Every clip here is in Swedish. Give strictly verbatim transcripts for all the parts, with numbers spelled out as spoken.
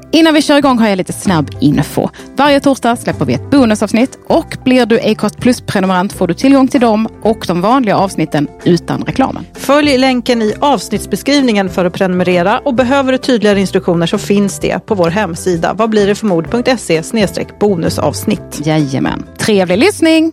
Innan vi kör igång har jag lite snabb info. Varje torsdag släpper vi ett bonusavsnitt och blir du Acast Plus-prenumerant får du tillgång till dem och de vanliga avsnitten utan reklamen. Följ länken i avsnittsbeskrivningen för att prenumerera och behöver du tydligare instruktioner så finns det på vår hemsida vad blir det för mod punkt se slash bonusavsnitt. Jajamän. Trevlig lyssning!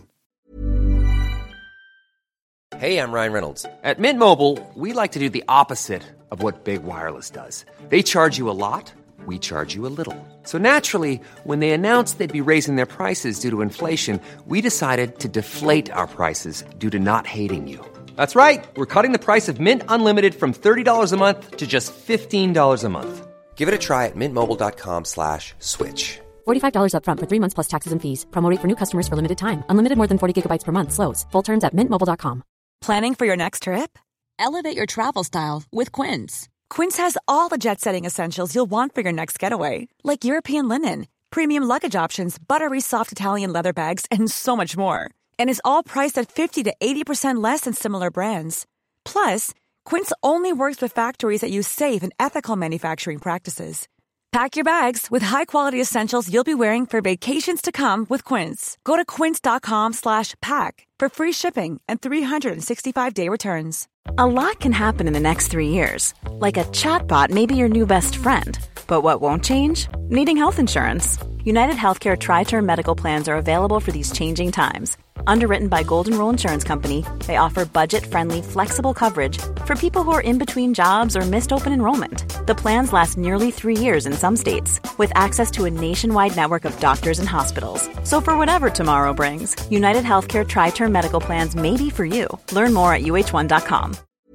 Hey, I'm Ryan Reynolds. At Mint Mobile, we like to do the opposite of what Big Wireless does. They charge you a lot. We charge you a little. So naturally, when they announced they'd be raising their prices due to inflation, we decided to deflate our prices due to not hating you. That's right. We're cutting the price of Mint Unlimited from thirty dollars a month to just fifteen dollars a month. Give it a try at mintmobile.com slash switch. forty-five dollars up front for three months plus taxes and fees. Promo rate for new customers for limited time. Unlimited more than forty gigabytes per month. Slows full terms at mint mobile dot com. Planning for your next trip? Elevate your travel style with Quince. Quince has all the jet-setting essentials you'll want for your next getaway, like European linen, premium luggage options, buttery soft Italian leather bags, and so much more. And is all priced at fifty to eighty percent less than similar brands. Plus, Quince only works with factories that use safe and ethical manufacturing practices. Pack your bags with high-quality essentials you'll be wearing for vacations to come with Quince. Go to quince.com slash pack for free shipping and three sixty-five day returns. A lot can happen in the next three years. Like a chatbot may be your new best friend. But what won't change? Needing health insurance. United Healthcare Tri-Term Medical Plans are available for these changing times. Underwritten by Golden Rule Insurance Company, they offer budget-friendly, flexible coverage for people who are in between jobs or missed open enrollment. The plans last nearly three years in some states, with access to a nationwide network of doctors and hospitals. So for whatever tomorrow brings, United Healthcare Tri-Term Medical Plans may be for you. Learn more at u h one dot com.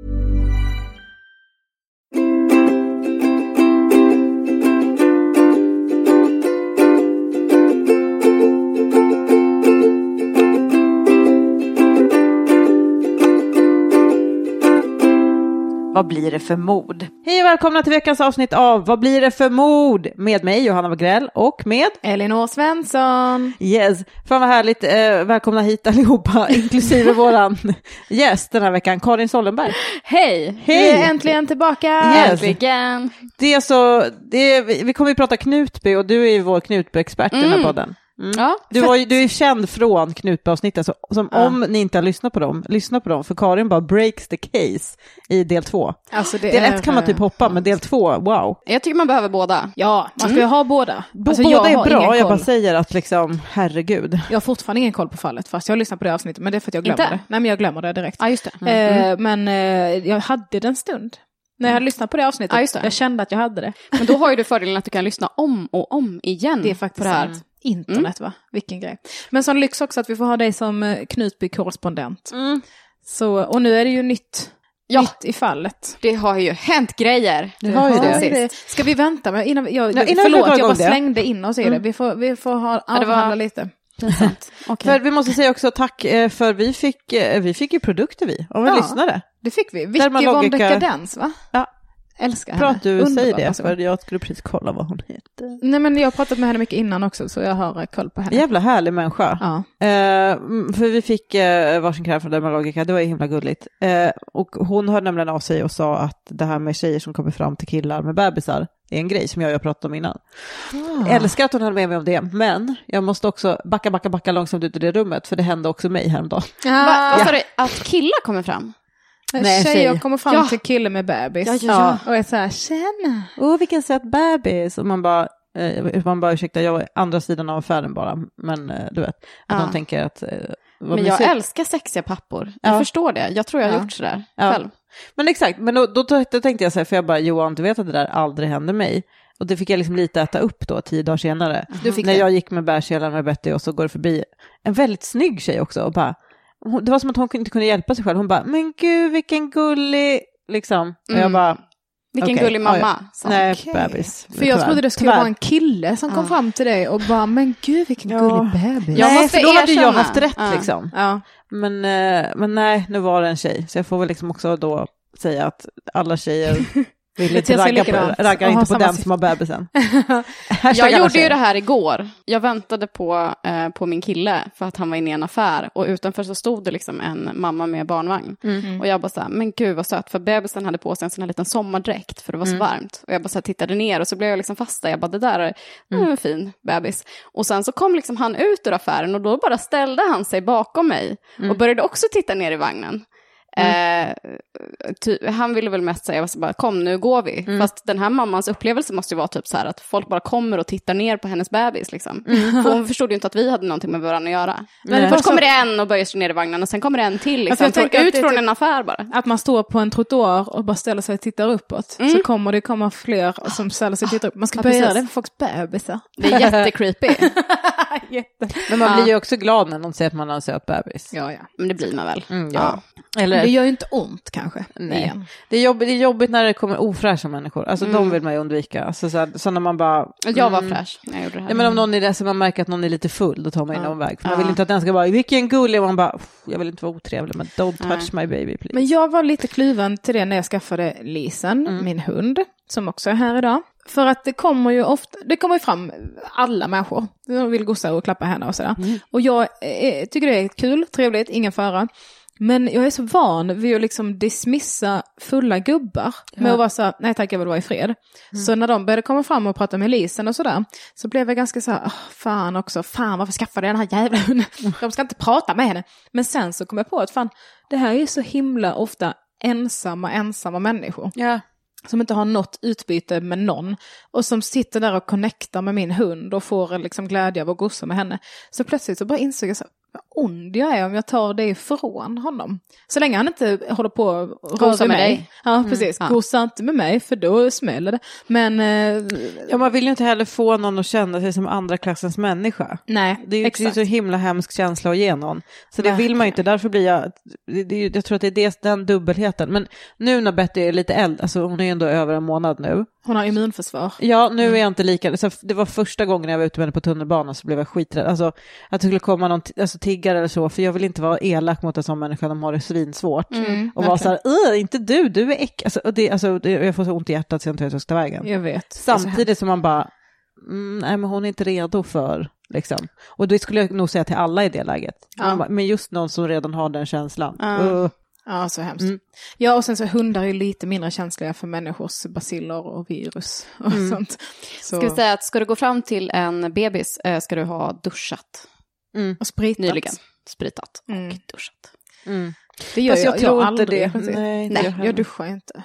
Vad blir det för mod? Hej och välkomna till veckans avsnitt av Vad blir det för mod? Med mig, Johanna Wagrell, och med Elinor Svensson. Yes, fan vad härligt. Eh, välkomna hit allihopa, inklusive våran gäst den här veckan, Karin Sollenberg. Hej, Hej. Vi är äntligen tillbaka. Yes. Äntligen. Det är så, det är, vi kommer ju prata Knutby och du är ju vår Knutby-expert mm. i den här podden. Mm. Ja, du, var ju, du är känd från Knutby-avsnittet, så som ja. Om ni inte har lyssnat på dem, lyssna på dem, för Karin bara breaks the case i del två. Alltså det del är, ett kan man typ hoppa, men del två, wow. Jag tycker man behöver båda. Ja, man ska ju ha båda. B- alltså, båda är bra, jag bara säger att liksom, herregud. Jag har fortfarande ingen koll på fallet, fast jag har lyssnat på det avsnittet, men det är för att jag glömmer inte? det. Nej, men jag glömmer det direkt. Ja, just det. Mm. Eh, men eh, jag hade det en stund. När jag hade lyssnat på det avsnittet, ja, just det. Jag kände att jag hade det. Men då har ju du fördelen att du kan lyssna om och om igen. Det är faktiskt det här. Mm. Internet, va? Vilken grej. Men som lyx också att vi får ha dig som Knutby-korrespondent. Mm. Så, och nu är det ju nytt, ja. nytt i fallet. Det har ju hänt grejer. Det har ju det. det. Ska vi vänta? Men innan, jag, ja, innan förlåt, jag bara det. slängde in oss i mm. det. Vi får, vi får ha, ja, avhandla var... lite. Okay. För vi måste säga också tack, för vi fick, vi fick ju produkter vi, om vi ja, lyssnade. Det fick vi. Vicky von Dekadens, va? Ja. Älskar henne. Bra att du Underbar, säger det, alltså. För jag skulle precis kolla vad hon heter. Nej, men jag har pratat med henne mycket innan också, så jag har koll på henne. Jävla härlig människa. Ja. Eh, för vi fick eh, varsin kräm från Dermalogica, det var ju himla gulligt. Eh, och hon hörde nämligen av sig och sa att det här med tjejer som kommer fram till killar med bebisar är en grej som jag har pratat om innan. Ah. Älskar att hon hade med mig om det, men jag måste också backa, backa, backa långsamt ut ur det rummet, för det hände också mig häromdagen. Ah. Va, vad sa du? Att killar kommer fram? Nej, tjejer kommer fram ja. till kille med bebis. Ja, ja, ja. Och är så här, tjena. Åh, oh, vilken söt bebis. Och man bara, eh, man bara, ursäkta, jag är andra sidan av affären bara. Men eh, du vet, att ja. de tänker att... Eh, men jag älskar sexiga pappor. Jag ja. förstår det. Jag tror jag har ja. gjort sådär ja. själv. Men exakt, men då, då, då, då tänkte jag så här, för jag bara, Johan, du vet att det där aldrig hände mig. Och det fick jag liksom lite äta upp då, tio dagar senare. Mm. När det. jag gick med bärselan med Betty och så går det förbi en väldigt snygg tjej också och bara... Det var som att hon inte kunde hjälpa sig själv. Hon bara, men gud, vilken gullig, liksom. Mm. Och jag bara, vilken okay, gullig mamma. Ja, ja. Nej, okay. bebis. För jag trodde det skulle Tyvärr. vara en kille som kom ja. fram till dig och bara, men gud, vilken ja. gullig bebis. Jag nej, för då hade jag haft rätt, ja. liksom. Ja. Men, men nej, nu var det en tjej. Så jag får väl liksom också då säga att alla tjejer Vill inte ragga på, ragga inte på den som har bebisen. Jag gjorde ju det här igår. Jag väntade på, eh, på min kille för att han var inne i en affär. Och utanför så stod det liksom en mamma med barnvagn. Mm. Och jag bara så här, men gud vad söt. För bebisen hade på sig en sån här liten sommardräkt för det var så mm. varmt. Och jag bara så här, tittade ner och så blev jag liksom fast där. Jag bara, det där är mm. en fin bebis. Och sen så kom liksom han ut ur affären och då bara ställde han sig bakom mig. Mm. Och började också titta ner i vagnen. Mm. Eh, ty, han ville väl mest säga, jag var så bara, kom nu går vi. Mm. Fast den här mammans upplevelse måste ju vara typ så här att folk bara kommer och tittar ner på hennes bebis liksom. Mm. För hon förstod ju inte att vi hade någonting med varandra att göra. Men först kommer det en och börjar sig ner i vagnen och sen kommer det en till liksom. Jag tänker ut från typ en affär bara. Att man står på en trottoar och bara ställer sig och tittar uppåt. Mm. Så kommer det komma fler som ställer sig och tittar upp. Man ska ja, börja göra det för folks bebisar. Det är jättecreepy. Jätte. Men man blir ju också glad när någon säger att man har en söt bebis. Ja, ja. Men det blir man väl. Mm, ja. Ja. Eller... Det gör ju inte ont kanske. Nej. Det är, jobbigt, det är jobbigt när det kommer ofräscha människor. Alltså mm. de vill man ju undvika. Alltså, så, här, så när man bara... Jag var fräsch när jag gjorde det här. Ja, men om någon är det så man märker att någon är lite full, då tar man in ja. någon väg. För man vill inte att den ska bara, vilken gullig. Och man bara, jag vill inte vara otrevlig, men don't touch Nej. my baby please. Men jag var lite kluven till det när jag skaffade Lisen, mm. min hund, som också är här idag. För att det kommer ju ofta, det kommer ju fram alla människor. De vill gossa och klappa henne och sådär. Mm. Och jag är, tycker det är kul, trevligt, ingen fara. Men jag är så van vid att liksom dismissa fulla gubbar. Ja. Med att vara så, nej tack jag vill vara i fred. Mm. Så när de började komma fram och prata med Lisen och sådär. Så blev jag ganska så här, oh, fan också, fan varför skaffade jag den här jävla hunden? Mm. De ska inte prata med henne. Men sen så kom jag på att fan, det här är ju så himla ofta ensamma, ensamma människor. Ja. Som inte har något utbyte med någon. Och som sitter där och connectar med min hund. Och får liksom glädje av att gossa med henne. Så plötsligt så bara insåg jag så vad ond jag är om jag tar det ifrån honom. Så länge han inte håller på och gossa med dig. Ja, mm, precis. Ja. Gossa inte med mig för då smäller det. Men... Eh, ja, man vill ju inte heller få någon att känna sig som andra klassens människa. Nej, det är ju exakt. Det är så himla hemsk känsla att ge någon. Så det Nej. vill man ju inte. Därför blir jag... Det, det, jag tror att det är det, den dubbelheten. Men nu när Betty är lite äldre, alltså hon är ändå över en månad nu. Hon har immunförsvar. Ja, nu är jag inte lika... Så det var första gången jag var ute med henne på tunnelbanan så blev jag skiträdd. Alltså att det skulle komma någon alltså, tiggare eller så. För jag vill inte vara elak mot en sån människa. De har det svinsvårt. Mm, och vara så här, inte du, du är äck. Alltså, det, alltså, det, jag får så ont i hjärtat så jag inte vet hur jag ska ta vägen. Jag vet. Samtidigt som man bara, mm, nej men hon är inte redo för... Liksom. Och det skulle jag nog säga till alla i det läget. Ja. Bara, men just någon som redan har den känslan. Ja. Uh. Ja, så hemskt. Mm. Ja, och sen så hundar är lite mindre känsliga för människors baciller och virus och mm. sånt. Så. Ska vi säga att ska du gå fram till en bebis äh, ska du ha duschat. Mm. Och spritat. Nyligen. Spritat och mm. duschat. Mm. Det gör jag, jag, tror jag aldrig. Det. Nej, Nej jag, jag duschar inte.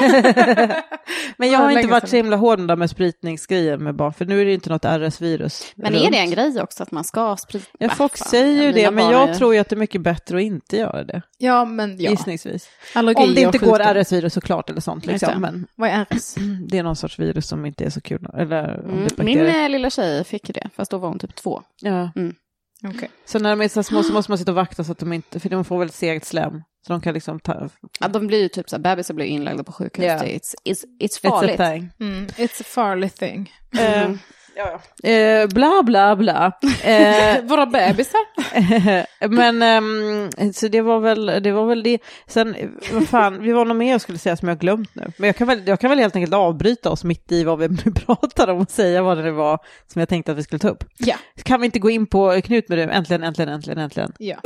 Men jag har inte varit så himla hård där med spritningsgrejer med barn. För nu är det inte något R S-virus. Men runt. Är det en grej också att man ska sprita? Ja, folk säger ju det. Men jag är... tror ju att det är mycket bättre att inte göra det. Ja, men ja. Gissningsvis. Allergi om det inte går R S-virus såklart eller sånt. Liksom. Men vad är R S? Det är någon sorts virus som inte är så kul. Eller, mm. Min lilla tjej fick ju det. Fast då var hon typ två. Ja. Mm. Okay. Så när de är så små så måste man sitta och vakta så att de inte, för de får väldigt segt slem. Så de kan liksom ta... Ja, de blir ju typ så här, bebisar blir inlagda på sjukhus. Yeah. It's, it's, it's farligt. It's a thing. Mm, it's a farly thing. Mm. Uh, ja, ja. Uh, bla bla bla. Uh, Våra bebisar. Men um, så det var väl det var väl det. Sen vad fan, vi var nog mer jag skulle säga som jag har glömt nu. Men jag kan väl jag kan väl helt enkelt avbryta oss mitt i vad vi nu pratar om och säga vad det var som jag tänkte att vi skulle ta upp. Ja. Kan vi inte gå in på Knut med det? Äntligen, äntligen, äntligen, äntligen. Ja.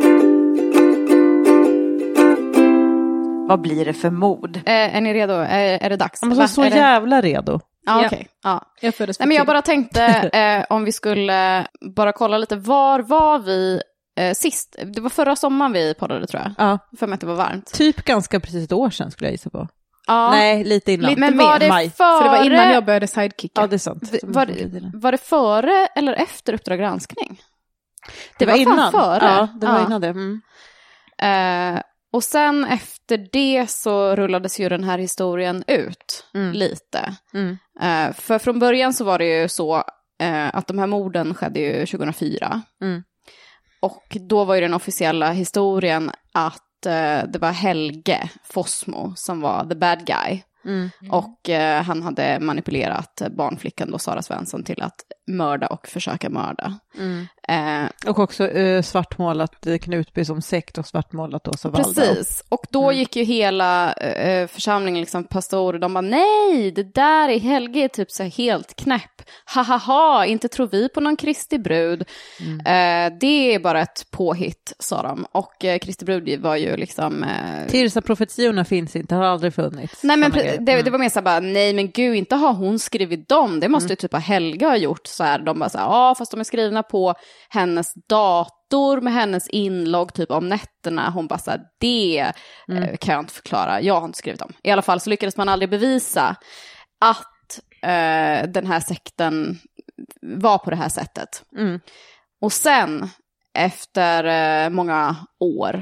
Vad blir det för mod? Eh, är ni redo? Är, är det dags? Man måste så jävla det... redo. Ah, okej. Okay. Ja, jag Nej, men jag bara tänkte eh, om vi skulle bara kolla lite, var var vi eh, sist? Det var förra sommaren vi poddade tror jag. Ja. För mig att det var varmt. Typ ganska precis ett år sedan skulle jag gissa på. Ja. Nej, lite innan. Lite men var det maj. Före... För det var innan jag började sidekicka. Ja, det är sant. Var, var det före eller efter Uppdrag granskning? Det, det var, var innan. Före. Ja, det var ja. innan det. Mm. Eh, och sen efter det så rullades ju den här historien ut mm. lite. Mm. Uh, för från början så var det ju så uh, att de här morden skedde ju tjugohundrafyra. Mm. Och då var ju den officiella historien att uh, det var Helge Fossmo som var the bad guy. Mm. Och eh, han hade manipulerat barnflickan då, Sara Svensson, till att mörda och försöka mörda. Mm. Eh, och också eh, svartmålat eh, Knutby som sekt och svartmålat Åsa Waldau. Precis, och då Mm. gick ju hela eh, församlingen, liksom pastorer, de bara nej, det där är Helge är typ så här helt knäpp. Hahaha, inte tror vi på någon Kristi brud. Mm. Eh, det är bara ett påhitt, sa de. Och eh, Kristi brud var ju liksom... Eh, Tirsa profetiorna finns inte, har aldrig funnits. Nej, men pre- det, mm. det var mer så här bara, nej men gud, inte har hon skrivit dem. Det måste mm. ju typ ha Helga ha gjort. Så här, de bara så här, ja fast de är skrivna på hennes dator med hennes inlogg typ om nätterna. Hon bara så här, det mm. eh, kan jag inte förklara. Jag har inte skrivit dem. I alla fall så lyckades man aldrig bevisa att eh, den här sekten var på det här sättet. Mm. Och sen, efter eh, många år,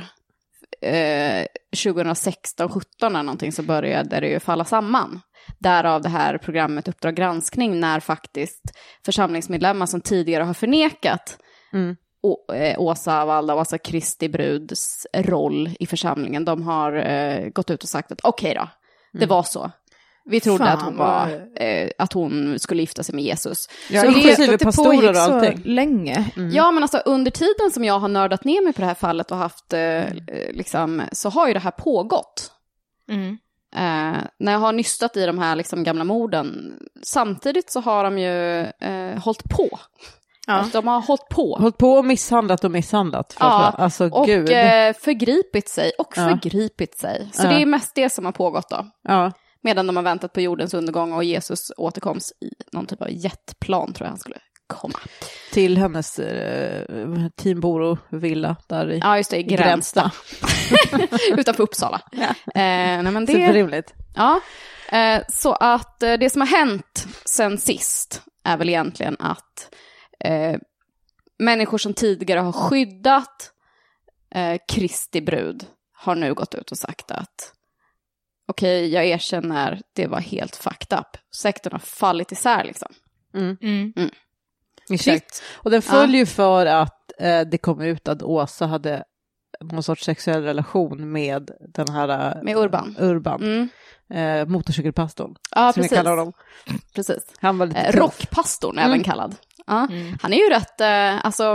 eh, tjugohundrasexton sjutton eller någonting, så började det ju falla samman. Därav det här programmet Uppdrag granskning, när faktiskt församlingsmedlemmar som tidigare har förnekat mm. Å, eh, Åsa Waldau, alltså Kristi bruds roll i församlingen, de har eh, gått ut och sagt att okej okay då, det mm. var så. Vi trodde Fan, att hon var eh, att hon skulle gifta sig med Jesus. Ja, så inklusive det pastorer och allting. Så länge. Mm. Ja, men alltså under tiden som jag har nördat ner mig på det här fallet och haft eh, liksom, så har ju det här pågått. Mm. Eh, när jag har nystat i de här liksom, gamla morden, samtidigt så har de ju eh, hållit på. Ja. Alltså, de har hållit på. Hållit på och misshandlat och misshandlat. Ja, alltså, och gud. Eh, förgripit sig och ja. förgripit sig. Så ja. det är mest det som har pågått då. Ja. Medan de har väntat på jordens undergång och Jesus återkomst i någon typ av jetplan, tror jag han skulle komma. Till hennes eh, Timboro-villa där i Ja, just det, i Gränsta. Utanför Uppsala. Ja. Eh, nej, men det... Superrimligt. Ja, eh, så att eh, det som har hänt sen sist är väl egentligen att eh, människor som tidigare har skyddat eh, Kristi brud har nu gått ut och sagt att okej, okay, jag erkänner, det var helt fucked up. Sektorn har fallit isär liksom. Mm. Mm. Mm. Exakt. Och den följer ju ja. för att eh, det kom ut att Åsa hade någon sorts sexuell relation med den här... Med Urban. Urban. Mm. Eh, motorcykelpastorn. Ja, som precis. jag kallar honom. Precis. Han var lite eh, Rockpastorn mm. även kallad. Ja. Mm. Han är ju rätt, eh, alltså...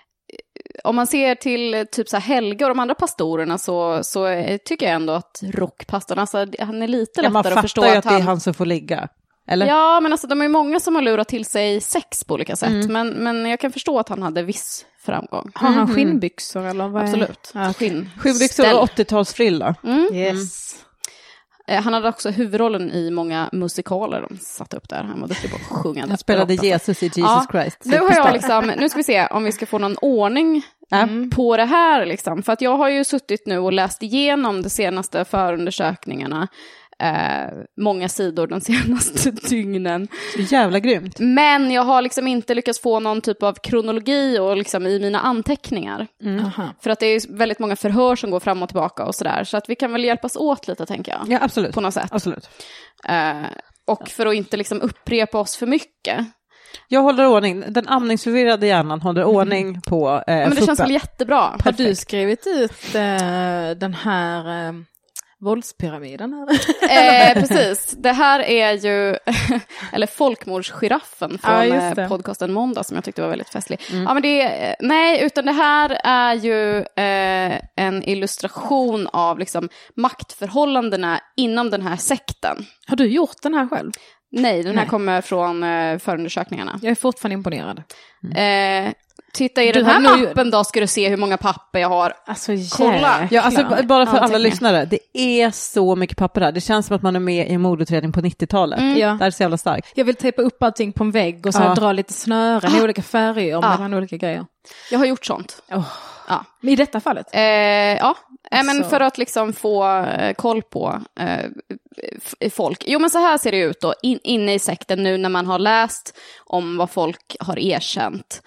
Om man ser till typ så här Helge och de andra pastorerna så, så tycker jag ändå att rockpastorn, alltså han är lite ja, lättare att förstå. Man fattar ju att att han... det är han som får ligga. Eller? Ja, men alltså de är många som har lurat till sig sex på olika sätt. Mm. Men, men jag kan förstå att han hade viss framgång. Har han skinnbyxor eller vad är... Absolut. Ja. Skinn. Skinnbyxor och åttiotalsfrilla. Mm. Yes. Mm. Han hade också huvudrollen i många musikaler de satte upp där. Han var duktig på att sjunga. Han spelade Jesus i Jesus ja. Christ. Nu har jag liksom, nu ska vi se om vi ska få någon ordning mm. på det här liksom. För att jag har ju suttit nu och läst igenom de senaste förundersökningarna. Eh, många sidor de senaste dygnen. Så jävla grymt. Men jag har liksom inte lyckats få någon typ av kronologi och liksom i mina anteckningar. Mm. För att det är väldigt många förhör som går fram och tillbaka och sådär. Så att vi kan väl hjälpas åt lite, tänker jag. Ja, absolut. På något sätt. Absolut. Eh, och för att inte liksom upprepa oss för mycket. Jag håller ordning. Den amningsförvirrade hjärnan håller mm. ordning på eh, ja, men det känns väl jättebra. Perfekt. Har du skrivit ut eh, den här... Eh... våldspyramiden här. eh, precis, det här är ju eller folkmordsgiraffen från ja, podcasten Måndag som jag tyckte var väldigt festlig. Mm. Ja, men det, nej, utan det här är ju eh, en illustration av liksom maktförhållandena inom den här sekten. Har du gjort den här själv? Nej, den här nej. kommer från eh, förundersökningarna. Jag är fortfarande imponerad. Mm. Eh, Titta i du den här mappen nu... då ska du se hur många papper jag har. Alltså, kolla. Ja, alltså, bara för alla lyssnare. Det är så mycket papper här. Det känns som att man är med i en mordutredning på nittiotalet. Mm. Ja. Det är så jävla starkt. Jag vill tejpa upp allting på en vägg och så ja. dra lite snören ah. i olika färger ja. mellan olika grejer. Jag har gjort sånt. Oh. Ja. I detta fallet? Eh, ja, eh, men för att liksom få eh, koll på eh, f- folk. Jo, men så här ser det ut då. In, inne i sekten nu när man har läst om vad folk har erkänt.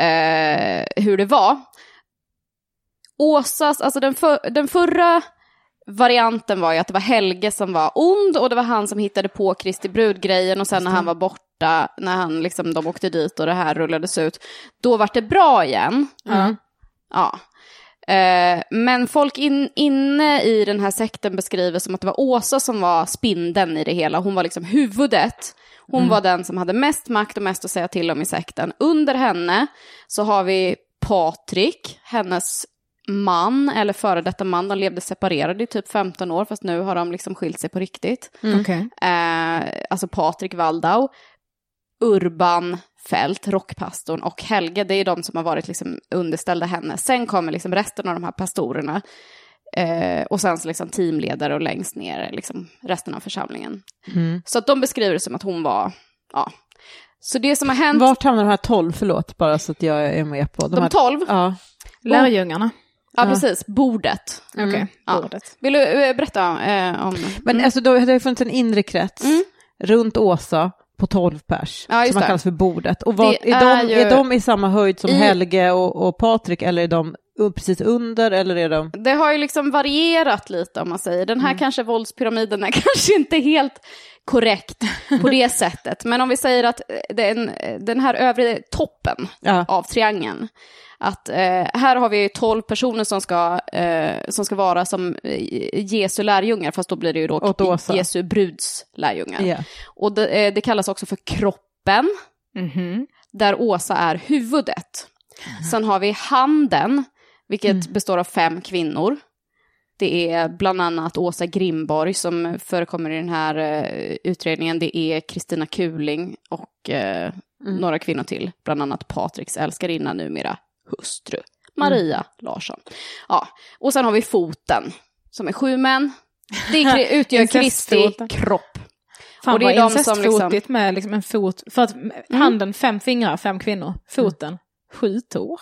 Eh, hur det var. Åsas, alltså den, för, den förra varianten var ju att det var Helge som var ond och det var han som hittade på Kristi brudgrejen och sen när han var borta, när han liksom, de åkte dit och det här rullades ut, då var det bra igen. Mm. Ja. Eh, men folk in, inne i den här sekten beskriver som att det var Åsa som var spindeln i det hela. Hon var liksom huvudet. Hon mm. var den som hade mest makt och mest att säga till om i sekten. Under henne så har vi Patrik, hennes man eller före detta man. De levde separerade i typ femton år, fast nu har de liksom skilt sig på riktigt. Mm. Okay. Eh, alltså Patrik Waldau, Urban Fält, rockpastorn, och Helge, det är de som har varit liksom underställda henne. Sen kommer liksom resten av de här pastorerna. Eh, och sen så liksom teamledare och längst ner liksom resten av församlingen. Mm. Så att de beskriver det som att hon var, ja. Så det som har hänt... Vart hamnar de här tolv, förlåt, bara så att jag är med på. De, de här... tolv? Ja. Lärjungarna. Ja, ja, precis. Bordet. Mm. Okej, okay. Bordet. Ja. Vill du uh, berätta uh, om... Men mm. alltså då hade det funnits en inre krets mm. runt Åsa på tolv pers, ja, som man kallas för bordet. Och vad, är, är, de, ju... är de i samma höjd som I... Helge och, och Patrik, eller är de precis under, eller är de... Det har ju liksom varierat lite, om man säger. Den här mm. kanske våldspyramiden är kanske inte helt korrekt på det sättet. Men om vi säger att den, den här övre toppen ja. av triangeln, att eh, här har vi tolv personer som ska, eh, som ska vara som Jesu lärjungar, fast då blir det ju då Jesu bruds lärjungar. Yeah. Och det, eh, det kallas också för kroppen, mm-hmm. där Åsa är huvudet. Mm. Sen har vi handen, vilket mm. består av fem kvinnor. Det är bland annat Åsa Grimborg som förekommer i den här uh, utredningen. Det är Kristina Kuling och uh, mm. några kvinnor till. Bland annat Patriks älskarinna, numera hustru, Maria mm. Larsson. Ja. Och sen har vi foten som är sju män. Det utgör Kristi kropp. Fan, och det är de som liksom... med liksom en fot. För att mm. handen fem fingrar, fem kvinnor. Foten. Mm. Sju tår.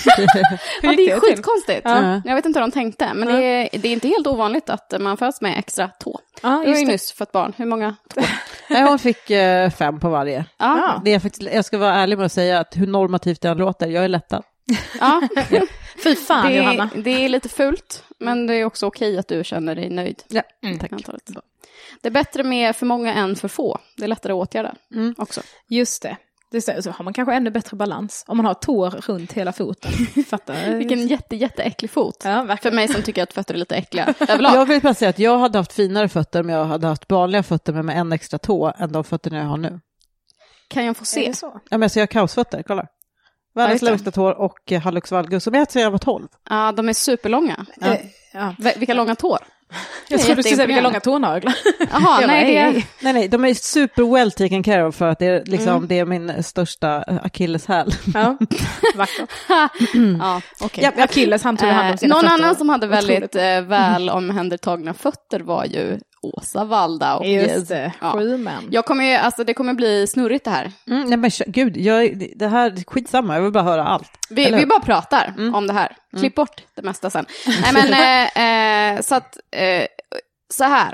Ja, det är skitkonstigt. Ja. Jag vet inte hur de tänkte. Men ja. det, är, det är inte helt ovanligt att man föds med extra tå. Ja, du har ju nyss fått barn. Hur många tår? Nej, hon fick uh, fem på varje. Ja. Det är faktiskt, jag ska vara ärlig med att säga att hur normativt det låter. Jag är lättad. Ja. Ja. Fy fan, det, Johanna. Det är lite fult. Men det är också okej att du känner dig nöjd. Ja, mm, tack. Det är bättre med för många än för få. Det är lättare att åtgärda mm. också. Just det. Det så, så har man kanske ännu bättre balans om man har tår runt hela foten. Fattar. Vilken jätte, jätteäcklig fot. Ja, för mig som tycker att fötter är lite äckliga. Överlag. Jag vill bara säga att jag hade haft finare fötter om jag hade haft vanliga fötter med, med en extra tå än de fötterna jag har nu. Kan jag få se? Så? Ja, men jag ser kaosfötter, kolla. Världens längsta tår och Hallux valgus som jag tror jag var tolv. Ja, de är superlånga. Ja. Ja. Vilka långa tår? Jag tror du skulle säga vilka långa tånaglar. Jaha, nej, det... nej, nej, de är super well taken care of för att det är, liksom, mm. det är min största akilleshäl. Ja, vackert. Ja, okay. Ja, Achilles, han tog hand om sina Någon fötter. annan som hade väldigt eh, väl omhändertagna fötter var ju Åsa Waldau. Just det, ja. Sju män. Jag kommer ju, alltså det kommer bli snurrigt det här. Mm, nej men gud, jag, det här är skitsamma, jag vill bara höra allt. Vi, vi bara pratar mm. om det här. Klipp mm. bort det mesta sen. Nej men, eh, eh, så att, eh, så här.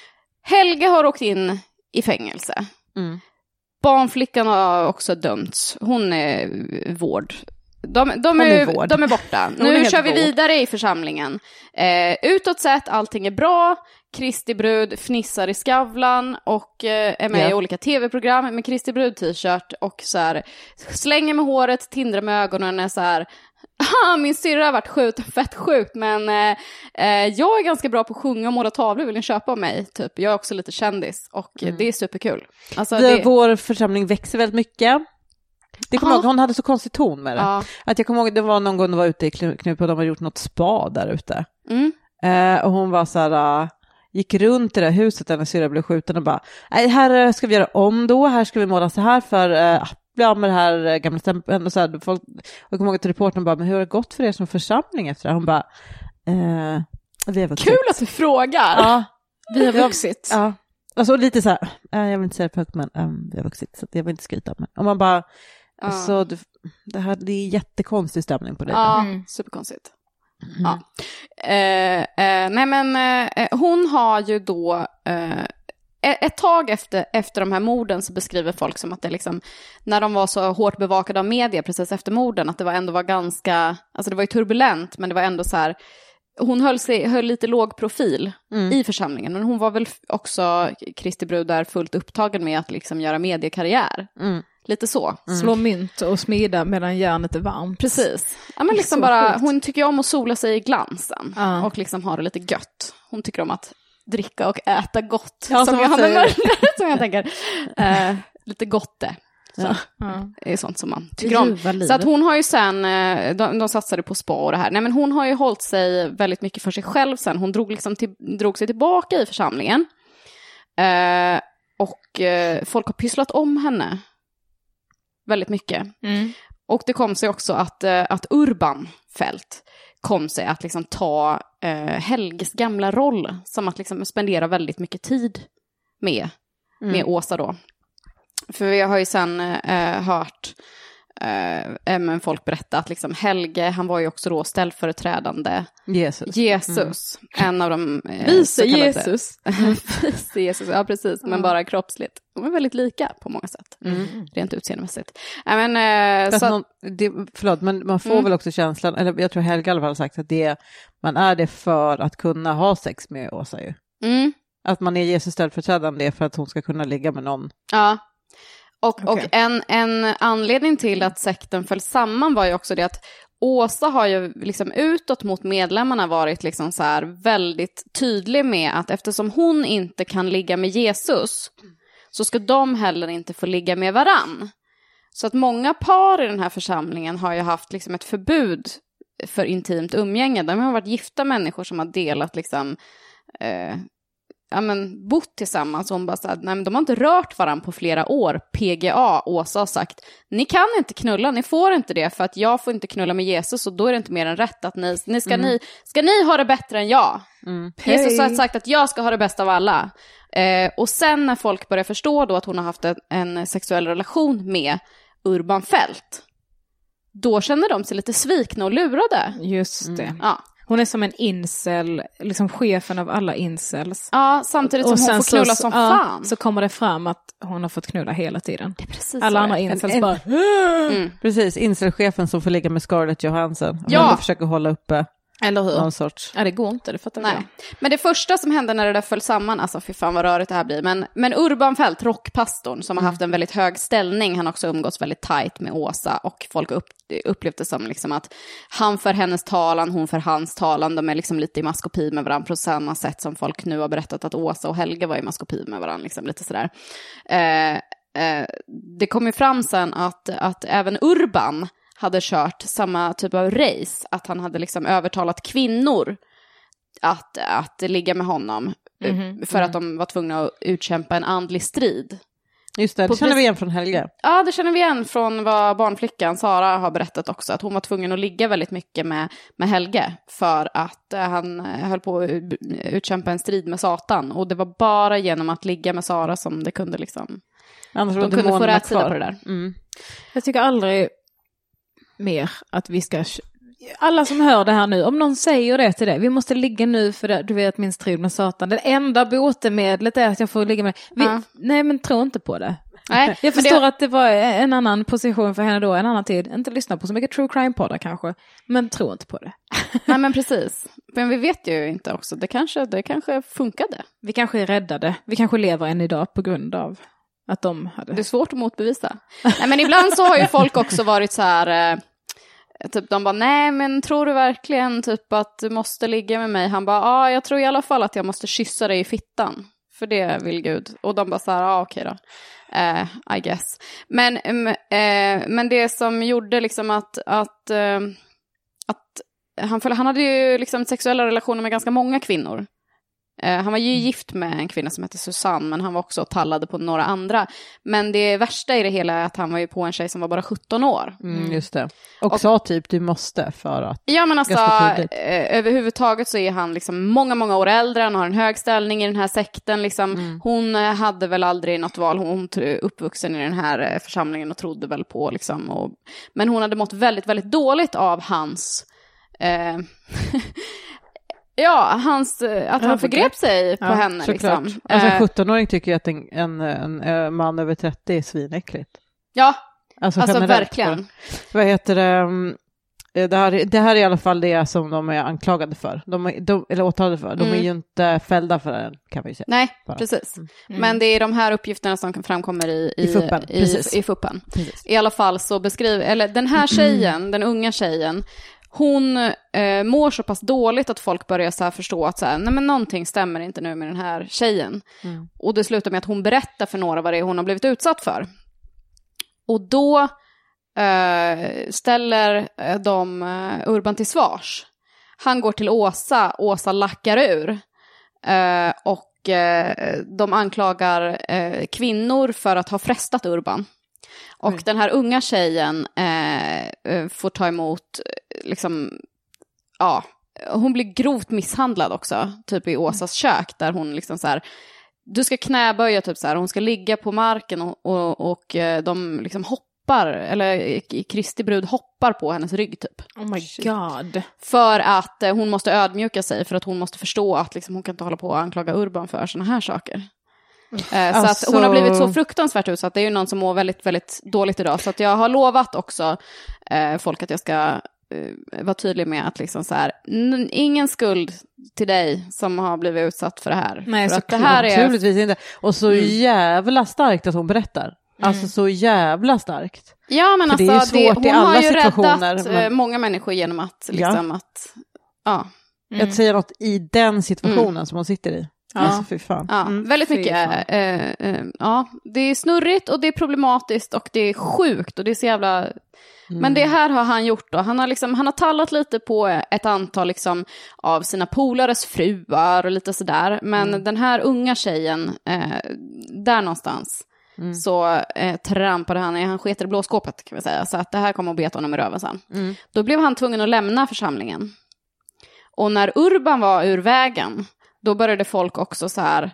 Helge har åkt in i fängelse. Mm. Barnflickan har också dömts. Hon är vård. De, de, är, är de är borta. Nu är kör vi vård. vidare i församlingen. Eh, utåt sett, allting är bra. Kristi brud fnissar i Skavlan och eh, är med yeah. i olika tv-program med Kristi brud t-shirt och så här slänger med håret, tindrar med ögonen, är så här ah, min syrra har varit skjut, fett sjukt, men eh, eh, jag är ganska bra på att sjunga och måla tavlor, vill ni köpa av mig? Typ. Jag är också lite kändis och mm. det är superkul. Alltså, det, det... Vår församling växer väldigt mycket. Det kommer ihåg, hon hade så konstig ton med det. Ja. Att jag kommer ihåg, det var någon gång det var ute i Knut och de hade gjort något spa där ute. Mm. Eh, och hon var så här... Uh, gick runt i det här huset där när syrra blev skjuten och bara, nej, här ska vi göra om då, här ska vi måla så här för att uh, bli av med det här gamla stämpeln och så här, folk, och jag kommer ihåg att reportern bara, men hur har det gått för er som församling efter det? Hon bara, eh, vi har vuxit. Kul att du frågar! Ja, vi har vuxit. Ja, alltså lite så här, äh, jag vill inte säga det högt, men um, vi har vuxit, så jag vill inte skryta. Men om man bara, ja. alltså, det, det här, det är jättekonstig stämning på det. Ja, mm. superkonstigt. Mm. Ja. Eh, eh, nej men eh, hon har ju då eh, ett tag efter, efter de här morden så beskriver folk som att det liksom, när de var så hårt bevakade av media precis efter morden, att det var ändå var ganska, alltså det var ju turbulent, men det var ändå så här, hon höll, sig, höll lite låg profil mm. i församlingen, men hon var väl också Kristi brud där fullt upptagen med att liksom göra mediekarriär. Mm. Lite så. Mm. Slå mynt och smida medan järnet är varmt. Precis. Ja, men liksom bara, hon tycker om att sola sig i glansen. Ja. Och liksom ha det lite gött. Hon tycker om att dricka och äta gott. Ja, som, som jag man hade säger. som jag tänker. Eh, lite gotte. Så. Ja. Ja. Det är sånt som man tycker om. Så att hon har ju sen, de, de satsade på spa och det här. Nej, men hon har ju hållit sig väldigt mycket för sig själv sen. Hon drog, liksom till, drog sig tillbaka i församlingen. Eh, och eh, folk har pysslat om henne väldigt mycket. Mm. Och det kom sig också att, eh, att Urban Fält kom sig att liksom ta eh, Helges gamla roll. Som att liksom spendera väldigt mycket tid med, Mm. med Åsa då. För vi har ju sen eh, hört eh, men folk berätta att liksom Helge, han var ju också då ställföreträdande Jesus. Jesus. Mm. En av de... Eh, Vice kallade, Jesus. Vice Jesus, ja precis. Men bara kroppsligt. De är väldigt lika på många sätt. Mm. Rent utseendemässigt. Ja, men, eh, så att, någon, det, förlåt, men man får Mm. väl också känslan, eller jag tror Helga i alla fall har sagt att det, man är det för att kunna ha sex med Åsa ju. mm, Att man är Jesus ställföreträdande för att hon ska kunna ligga med någon. ja. Och, Okej. och en, en anledning till att sekten föll samman var ju också det att Åsa har ju liksom utåt mot medlemmarna varit liksom så här väldigt tydlig med att eftersom hon inte kan ligga med Jesus så ska de heller inte få ligga med varann. Så att många par i den här församlingen har ju haft liksom ett förbud för intimt umgänge. De har varit gifta människor som har delat liksom... Eh, ja, men, bott tillsammans och hon bara så här, nej, men de har inte rört varandra på flera år. P G A, Åsa har sagt, ni kan inte knulla, ni får inte det för att jag får inte knulla med Jesus och då är det inte mer än rätt att ni, ni, ska, Mm. ni ska ni ha det bättre än jag. Mm. Jesus har sagt att jag ska ha det bästa av alla. Eh, och sen när folk börjar förstå då att hon har haft en, en sexuell relation med Urban Fält, då känner de sig lite svikna och lurade. Just det. Ja. Hon är som en incel, liksom chefen av alla incels. Ja, samtidigt som Och hon sen får knulla så, som ja, fan. så kommer det fram att hon har fått knulla hela tiden. Det är precis Alla så andra det är. incels En- bara... Mm. Precis, incelchefen som får ligga med Scarlett Johansson. Ja. Och försöker hålla uppe Eller hur? någon sorts... Ja, det går inte, det fattar Nej. jag. Men det första som hände när det där föll samman, alltså fy fan vad rörigt det här blir, men, men Urban Fält, rockpastorn, som har haft en väldigt hög ställning, han har också umgåtts väldigt tajt med Åsa och folk upp, upplevde som liksom att han för hennes talan, hon för hans talan, de är liksom lite i maskopi med varandra på samma sätt som folk nu har berättat att Åsa och Helge var i maskopi med varandra, liksom lite sådär. Eh, eh, det kom ju fram sen att, att även Urban hade kört samma typ av race, att han hade liksom övertalat kvinnor att, att ligga med honom Mhm, för att de var tvungna att utkämpa en andlig strid. Just det, På det känner pres- vi igen från Helga. Ja, det känner vi igen från vad barnflickan Sara har berättat också, att hon var tvungen att ligga väldigt mycket med, med Helge för att eh, han höll på att u- utkämpa en strid med Satan, och det var bara genom att ligga med Sara som det kunde liksom, Annars var de kunde få demonerna rätt sida kvar. på det där. Mm. Jag tycker aldrig mer att vi ska... Alla som hör det här nu, om någon säger det till dig, vi måste ligga nu för det, du vet min strid med Satan, det enda botemedlet är att jag får ligga med... Vi, Ja. Nej, men tro inte på det. Nej, Jag men förstår det, att det var en annan position för henne då, en annan tid. Inte lyssna på så mycket true crime-poddar kanske, men tro inte på det. nej, men precis. Men vi vet ju inte också, det kanske, det kanske funkade. Vi kanske är räddade, vi kanske lever än idag på grund av att de hade... Det är svårt att motbevisa. Nej, men ibland så har ju folk också varit så här... Eh, typ de bara, nej men tror du verkligen typ att du måste ligga med mig? Han bara, ja ah, jag tror i alla fall att jag måste kyssa dig i fittan. För det vill Gud. Och de bara så här, ja ah, okej då. Uh, I guess. Men, um, uh, men det som gjorde liksom att, att, uh, att han, han hade ju liksom sexuella relationer med ganska många kvinnor. Uh, han var ju gift med en kvinna som hette Susanne, men han var också tallade på några andra. Men det värsta i det hela är att han var ju på en tjej som var bara sjutton år. Mm, just det. Och, Och- sa typ du måste för att... Ja, men alltså Ganska tydligt. eh, överhuvudtaget så är han liksom många, många år äldre. Han har en hög ställning i den här sekten. Liksom. Mm. Hon eh, hade väl aldrig något val. Hon är uppvuxen i den här eh, församlingen och trodde väl på liksom. Och, men hon hade mått väldigt, väldigt dåligt av hans... Eh, ja, hans, eh, att han Övergrepp. förgrep sig på Ja, henne. Såklart. Liksom. Alltså Eh, en sjuttonåring tycker ju att en, en, en, en man över trettio är svinäckligt. ja, Alltså, alltså generellt verkligen. bara. Vad heter det? um, Det här, det här är i alla fall det som de är anklagade för. De, de, eller åtalade för. De mm. är ju inte fällda för det, kan vi ju säga. Nej, bara. Precis. Mm. Men det är de här uppgifterna som framkommer i, i, I fuppen. I, i, i fuppen. I alla fall så beskriver, eller den här tjejen, mm. den unga tjejen, hon eh, mår så pass dåligt att folk börjar så här förstå att så här, nej men någonting stämmer inte nu med den här tjejen. Mm. Och det slutar med att hon berättar för några vad det är hon har blivit utsatt för. Och då Uh, ställer uh, de uh, Urban till svars. Han går till Åsa, Åsa lackar ur uh, och uh, de anklagar uh, kvinnor för att ha frestat Urban. Och mm. den här unga tjejen uh, uh, får ta emot uh, liksom, ja, hon blir grovt misshandlad också, typ i Åsas mm. kök, där hon liksom så här, du ska knäböja typ så här, hon ska ligga på marken och, och, och uh, de liksom hoppar eller Kristi brud hoppar på hennes rygg typ. Oh my god. För att eh, hon måste ödmjuka sig, för att hon måste förstå att liksom, hon kan inte hålla på och anklaga Urban för såna här saker. Eh, alltså... Så att hon har blivit så fruktansvärt utsatt. Det är ju någon som mår väldigt, väldigt dåligt idag. Så att jag har lovat också eh, folk att jag ska eh, vara tydlig med att liksom så här, n- ingen skuld till dig som har blivit utsatt för det här. Nej, för så att det här är... naturligtvis inte. Och så mm. jävla starkt att hon berättar. Alltså mm. så jävla starkt. Ja, men för alltså, det är svårt det, i hon alla har ju situationer, räddat men... många människor genom att liksom ja. att, ja. Mm. Att säga något i den situationen mm. som hon sitter i. Ja. Alltså, fy fan. Ja, mm. väldigt mycket. Eh, eh, ja, det är snurrigt och det är problematiskt och det är sjukt och det är så jävla... Mm. Men det här har han gjort då. Han har, liksom, han har tallat lite på ett antal liksom, av sina polares fruar och lite sådär. Men mm. den här unga tjejen, eh, där någonstans, mm. så eh, trampade han i, han sket i blåskåpet kan vi säga. Så att det här kommer att beta honom i röven sen. Mm. Då blev han tvungen att lämna församlingen. Och när Urban var ur vägen, då började folk också så här...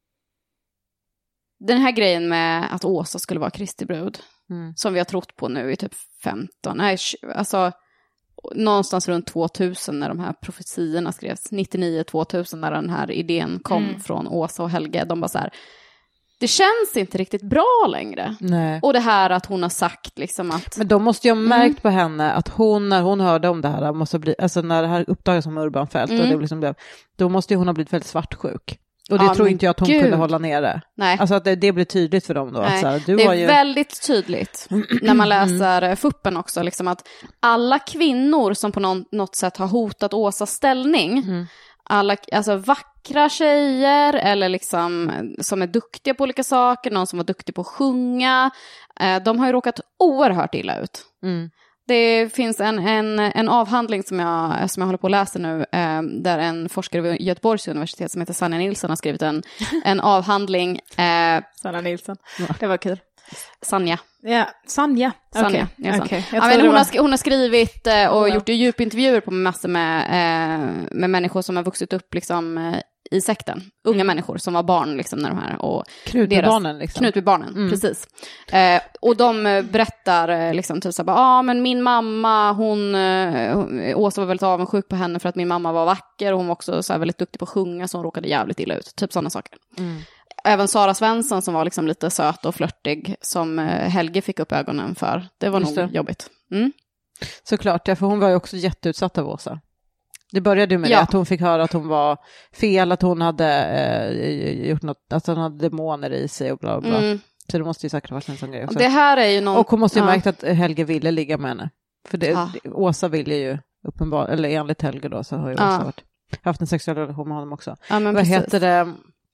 Den här grejen med att Åsa skulle vara Kristi brud, mm. som vi har trott på nu i typ femton, nej, alltså någonstans runt tvåtusen när de här profetierna skrevs, nittionio tvåtusen när den här idén kom mm. från Åsa och Helge, de bara så här, det känns inte riktigt bra längre. Nej. Och det här att hon har sagt liksom att... Men då måste jag ha märkt mm. på henne att hon, när hon hörde om det här, måste bli, alltså när det här uppdagas som Urban Fält, mm. och det liksom blev, då måste ju hon ha blivit väldigt svartsjuk. Och det ja, tror inte jag att hon Gud. kunde hålla nere. Nej. Alltså att det, det blir tydligt för dem då. Att så här, du det är ju... väldigt tydligt när man läser mm. fuppen också. Liksom att alla kvinnor som på någon, något sätt har hotat Åsas ställning, mm. alla, alltså vackra tjejer eller liksom som är duktiga på olika saker, någon som var duktig på att sjunga, eh, de har ju råkat oerhört illa ut. Mm. Det finns en, en, en avhandling som jag, som jag håller på att läsa nu, eh, där en forskare vid Göteborgs universitet som heter Sanja Nilsson har skrivit en, en avhandling. Eh, Sanja Nilsson, det var kul. Sanja. Ja, Sanja. Sanja. Okay. Okay. Ja, men hon, var... har, hon har skrivit eh, och oh, gjort djupintervjuer på massor med, eh, med människor som har vuxit upp liksom, eh, i sekten. Unga mm. människor som var barn liksom, när de här. Och Knutbybarnen liksom. Knutbybarnen, mm. precis. Eh, och de berättar liksom typ så här, ja ah, men min mamma, hon, eh, Åsa var väldigt avundsjuk på henne för att min mamma var vacker och hon var också så här, väldigt duktig på att sjunga så hon råkade jävligt illa ut. Typ sådana saker. Mm. Även Sara Svensson som var liksom lite söt och flörtig som Helge fick upp ögonen för. Det var nog jobbigt. Mm. Såklart, ja, för hon var ju också jätteutsatt av Åsa. Det började ju med ja. det, att hon fick höra att hon var fel, att hon hade eh, gjort något, att hon hade demoner i sig och bla bla. Mm. Så det måste ju säkert vara en sån grej också. Det här är ju någon... Och hon måste ju ja. märkt att Helge ville ligga med henne. För det, ja. Åsa ville ju uppenbart, eller enligt Helge då så har ju Åsa ja. varit, haft en sexuell relation med honom också. Ja, men vad precis. heter det?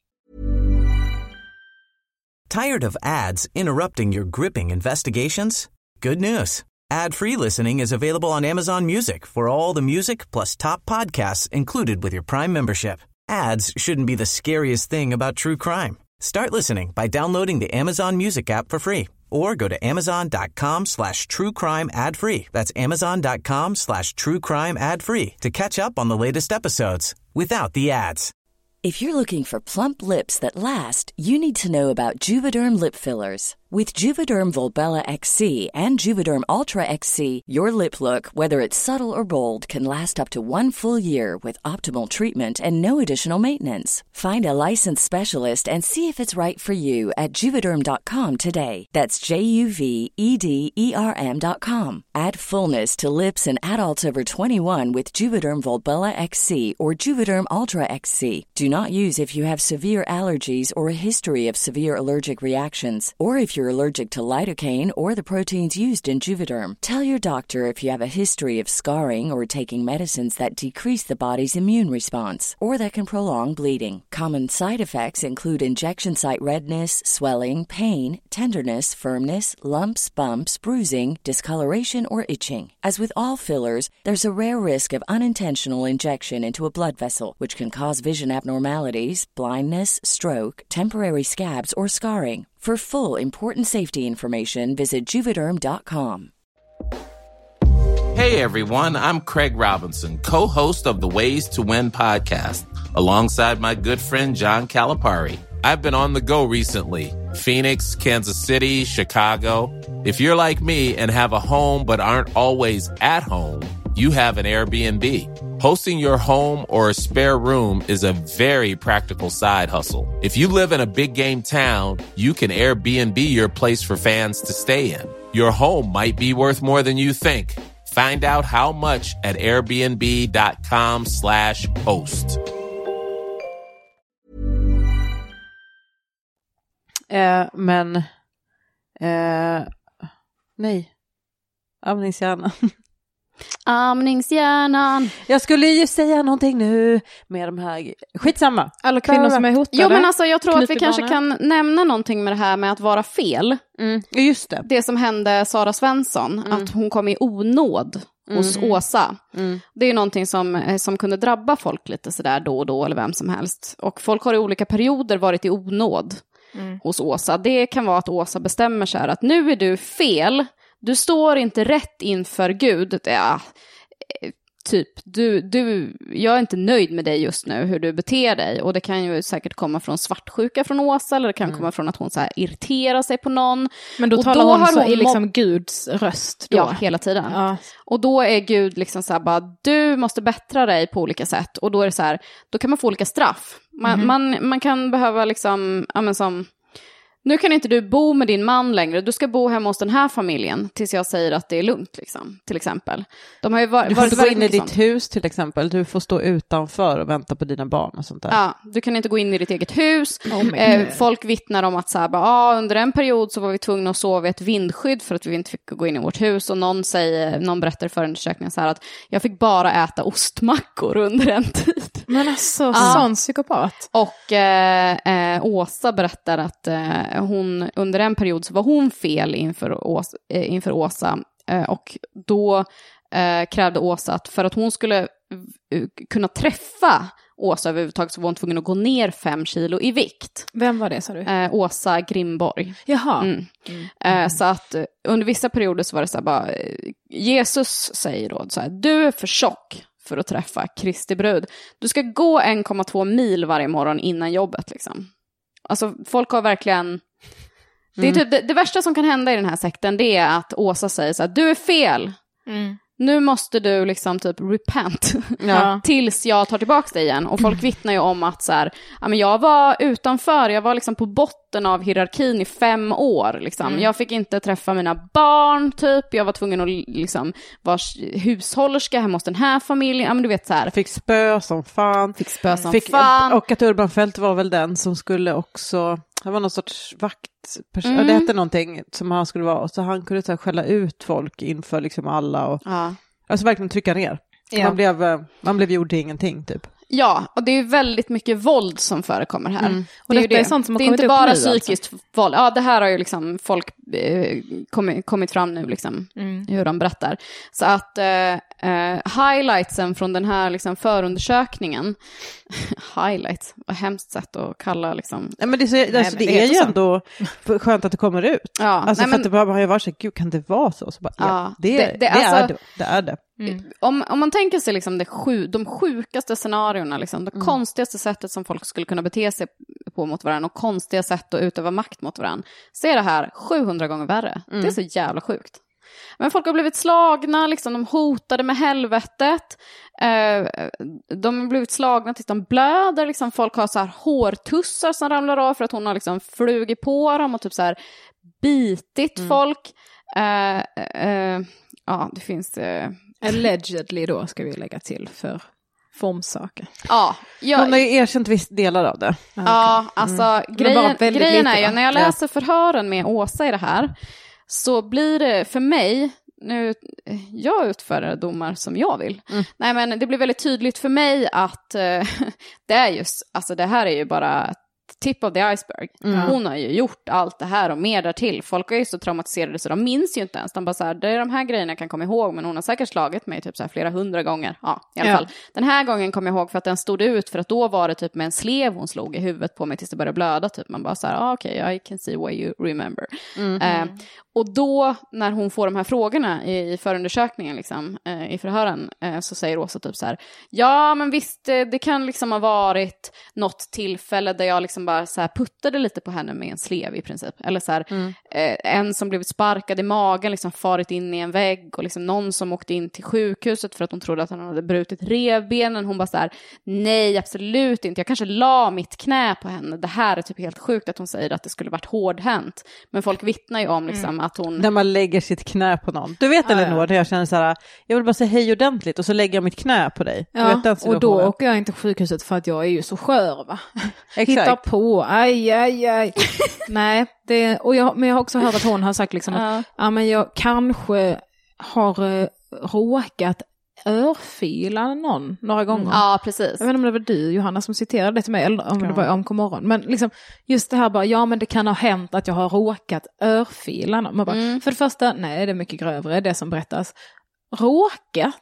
Tired of ads interrupting your gripping investigations? Good news. Ad-free listening is available on Amazon Music for all the music plus top podcasts included with your Prime membership. Ads shouldn't be the scariest thing about true crime. Start listening by downloading the Amazon Music app for free or go to amazon.com slash true crime ad free. That's amazon.com slash true crime ad free to catch up on the latest episodes without the ads. If you're looking for plump lips that last, you need to know about Juvederm lip fillers. With Juvederm Volbella X C and Juvederm Ultra X C, your lip look, whether it's subtle or bold, can last up to one full year with optimal treatment and no additional maintenance. Find a licensed specialist and see if it's right for you at juvederm dot com today. That's J U V E D E R M dot com. Add fullness to lips in adults over twenty-one with Juvederm Volbella X C or Juvederm Ultra X C. Do not use if you have severe allergies or a history of severe allergic reactions, or if you're allergic to lidocaine or the proteins used in Juvederm. Tell your doctor if you have a history of scarring or taking medicines that decrease the body's immune response or that can prolong bleeding. Common side effects include injection site redness, swelling, pain, tenderness, firmness, lumps, bumps, bruising, discoloration, or itching. As with all fillers, there's a rare risk of unintentional injection into a blood vessel, which can cause vision abnormalities, blindness, stroke, temporary scabs, or scarring. For full, important safety information, visit Juvederm dot com. Hey everyone, I'm Craig Robinson, co-host of the Ways to Win podcast, alongside my good friend John Calipari. I've been on the go recently. Phoenix, Kansas City, Chicago. If you're like me and have a home but aren't always at home, you have an Airbnb. Hosting your home or a spare room is a very practical side hustle. If you live in a big game town, you can Airbnb your place for fans to stay in. Your home might be worth more than you think. Find out how much at airbnb dot com slash host. Eh, men, eh, nej, amningshjärnan. Amningshjärnan. Jag skulle ju säga någonting nu med de här, skitsamma. Alla kvinnor som är hotade. Jo, men alltså jag tror att vi kanske kan nämna någonting med det här med att vara fel. Mm. Just det. Det som hände Sara Svensson, mm. att hon kom i onåd hos mm. Åsa. Mm. Det är någonting som, som kunde drabba folk lite sådär då och då, eller vem som helst. Och folk har i olika perioder varit i onåd mm. hos Åsa. Det kan vara att Åsa bestämmer sig att nu är du fel. Du står inte rätt inför Gud. Ja, typ, du, du, jag är inte nöjd med dig just nu, hur du beter dig. Och det kan ju säkert komma från svartsjuka från Åsa, eller det kan mm. komma från att hon så här irriterar sig på någon. Men då och talar då hon, så hon i liksom Guds röst då? Ja, hela tiden. Ja. Och då är Gud liksom så här bara, du måste bättra dig på olika sätt. Och då är det så här, då kan man få olika straff. Man, mm. man, man kan behöva liksom, ja men som... Nu kan inte du bo med din man längre. Du ska bo hemma hos den här familjen tills jag säger att det är lugnt, liksom, till exempel. De har ju var- du får varit inte gå in i ditt sånt. hus till exempel. Du får stå utanför och vänta på dina barn och sånt där. Ja, du kan inte gå in i ditt eget hus. Oh, eh, folk vittnar om att så här, bara, ah, under en period så var vi tvungna att sova i ett vindskydd för att vi inte fick gå in i vårt hus. Och någon, säger, någon berättar för undersökningen så här att jag fick bara äta ostmackor under en tid. Men alltså, ja. sån psykopat. Och eh, eh, Åsa berättar att eh, hon, under en period så var hon fel inför Åsa, eh, inför Åsa eh, och då eh, krävde Åsa att för att hon skulle uh, kunna träffa Åsa överhuvudtaget så var hon tvungen att gå ner fem kilo i vikt. Vem var det, sa du? Eh, Åsa Grimborg. Jaha. Mm. Mm. Eh, så att uh, under vissa perioder så var det så här bara, Jesus säger då så här, du är för tjock för att träffa Kristi brud. Du ska gå en komma två mil varje morgon innan jobbet liksom. Alltså folk har verkligen... Det, är typ, det, det värsta som kan hända i den här sekten, det är att Åsa säger så här, du är fel. Mm. Nu måste du liksom typ repent ja. tills jag tar tillbaka dig igen. Och folk vittnar ju om att så här, ja, men jag var utanför, jag var liksom på botten av hierarkin i fem år. Liksom. Mm. Jag fick inte träffa mina barn typ, jag var tvungen att liksom vara hushållerska hemma hos den här familjen. Ja, men du vet så här. Fick spö som fan. Fick spö som fick, fan. Och att Urban Fält var väl den som skulle också... Det var någon sorts vaktperson, mm. det hette någonting som han skulle vara, så han kunde så här skälla ut folk inför liksom alla och ja. alltså verkligen trycka ner. Ja. Man blev man blev gjord till ingenting typ. Ja, och det är väldigt mycket våld som förekommer här. Mm. Och det, det är, är sånt som har det är kommit inte upp bara nu, psykiskt alltså. våld. Ja, det här har ju liksom folk eh, kommit, kommit fram nu liksom, mm. hur de berättar. Så att eh, eh, highlightsen från den här liksom, förundersökningen highlights, vad hemskt sätt att kalla liksom. Ja, men det, så, nej, alltså, det, det är ju ändå skönt att det kommer ut. Ja, alltså nej, för men, att det bara har ju varit så, gud kan det vara så? Så bara, ja, ja, det, det, det, det, det, alltså, är det, det är det. Mm. Om, om man tänker sig liksom det sju, de sjukaste scenarierna, liksom, det mm. konstigaste sättet som folk skulle kunna bete sig på mot varandra och konstiga sätt att utöva makt mot varandra, så är det här sjuhundra gånger värre. Mm. Det är så jävla sjukt. Men folk har blivit slagna, liksom, de hotade med helvetet. Eh, de har blivit slagna tills de blöder. Liksom. Folk har så här hårtussar som ramlar av för att hon har liksom flugit på dem och typ så här bitit mm. folk. Eh, eh, ja, det finns... Eh... Allegedly då ska vi lägga till för formsaker. Ja, jag... Hon har ju erkänt viss delar av det. Ja, alltså mm. grejen, grejen är ju, när jag läser förhören med Åsa i det här, så blir det för mig, nu jag utför domar som jag vill. Mm. Nej, men det blir väldigt tydligt för mig att uh, det är just, alltså det här är ju bara tip of the iceberg. Mm. Hon har ju gjort allt det här och mer därtill. Folk är ju så traumatiserade så de minns ju inte ens. De bara så här, det är de här grejerna jag kan komma ihåg, men hon har säkert slagit mig typ så här flera hundra gånger. Ja, i alla ja. fall. Den här gången kom jag ihåg för att den stod ut, för att då var det typ med en slev hon slog i huvudet på mig tills det började blöda typ. Man bara så här, ah, okej, okay, I can see why you remember. Mm. Eh, och då när hon får de här frågorna i, i förundersökningen liksom, eh, i förhören, eh, så säger Åsa typ så här, ja men visst, det, det kan liksom ha varit något tillfälle där jag liksom bara så här puttade lite på henne med en slev i princip. Eller så här, mm. eh, en som blivit sparkad i magen, liksom farit in i en vägg, och liksom någon som åkte in till sjukhuset för att hon trodde att han hade brutit revbenen. Hon bara så här, nej absolut inte, jag kanske la mitt knä på henne. Det här är typ helt sjukt att hon säger att det skulle varit hårdhänt. Men folk vittnar ju om liksom, mm. att hon... När man lägger sitt knä på någon. Du vet, ah, Elinor, ja. När jag känner så här, jag vill bara säga hej ordentligt och så lägger jag mitt knä på dig. Ja, vet, och då åker jag inte till sjukhuset för att jag är ju så skör, va? Exakt. Hittar på, aj, aj, aj. Nej, det, och jag, men jag har också hört att hon har sagt liksom att ja. ja, men jag kanske har uh, råkat örfila någon några gånger. Ja, precis. Jag vet inte om det var du, Johanna, som citerade det till mig, eller om ja. det var om morgon. Men liksom, just det här bara, ja men det kan ha hänt att jag har råkat örfila någon. Man bara, mm. För det första, nej det är mycket grövre, det som berättas. Råka?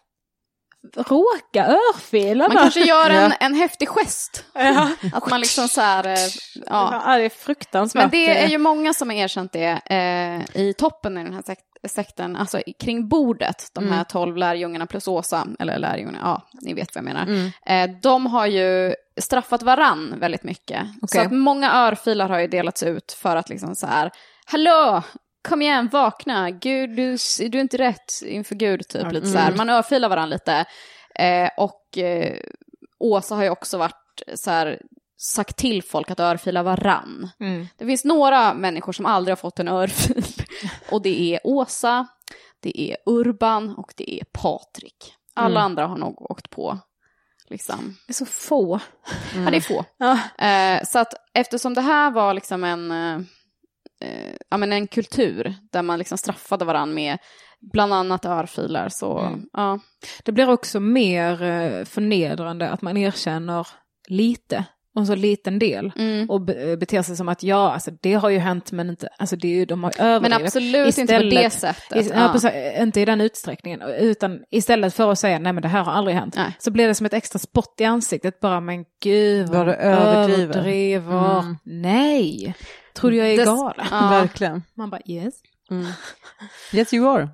Råka örfila någon. Man kanske gör en, en häftig gest. Ja. Att man liksom så här, ja. ja, det är fruktansvärt. Men det är ju många som har erkänt det eh, i toppen i den här sektorn. sekten, alltså kring bordet, de här mm. tolv lärjungarna plus Åsa, eller lärjungarna, ja, ni vet vad jag menar. Mm. Eh, de har ju straffat varann väldigt mycket. Okay. Så att många örfilar har ju delats ut för att liksom så här, hallå, kom igen, vakna, Gud, du, du är inte rätt inför Gud, typ mm. lite så här. Man örfilar varann lite. Eh, och eh, Åsa har ju också varit så här, sagt till folk att örfila varann. Mm. Det finns några människor som aldrig har fått en örfil. Och det är Åsa, det är Urban och det är Patrik. Alla mm. andra har nog åkt på. Liksom. Det är så få. Mm. Ja, det är få. Ja. Eh, så att eftersom det här var liksom en, eh, ja, men en kultur där man liksom straffade varann med bland annat örfilar, så mm. ja. Det blir också mer förnedrande att man erkänner lite. Och så liten del. Mm. Och be- beter sig som att ja, alltså det har ju hänt, men inte, alltså det är ju, de har överdrivet. Men absolut istället, inte på det sättet. I, ja. Precis, inte i den utsträckningen. Utan istället för att säga, nej men det här har aldrig hänt. Nej. Så blir det som ett extra spott i ansiktet. Bara, men gud, vad du överdriver. överdriver. Mm. Nej. Tror du jag är Des- galen? Ja. Verkligen. Man bara, yes. Mm. Yes you are.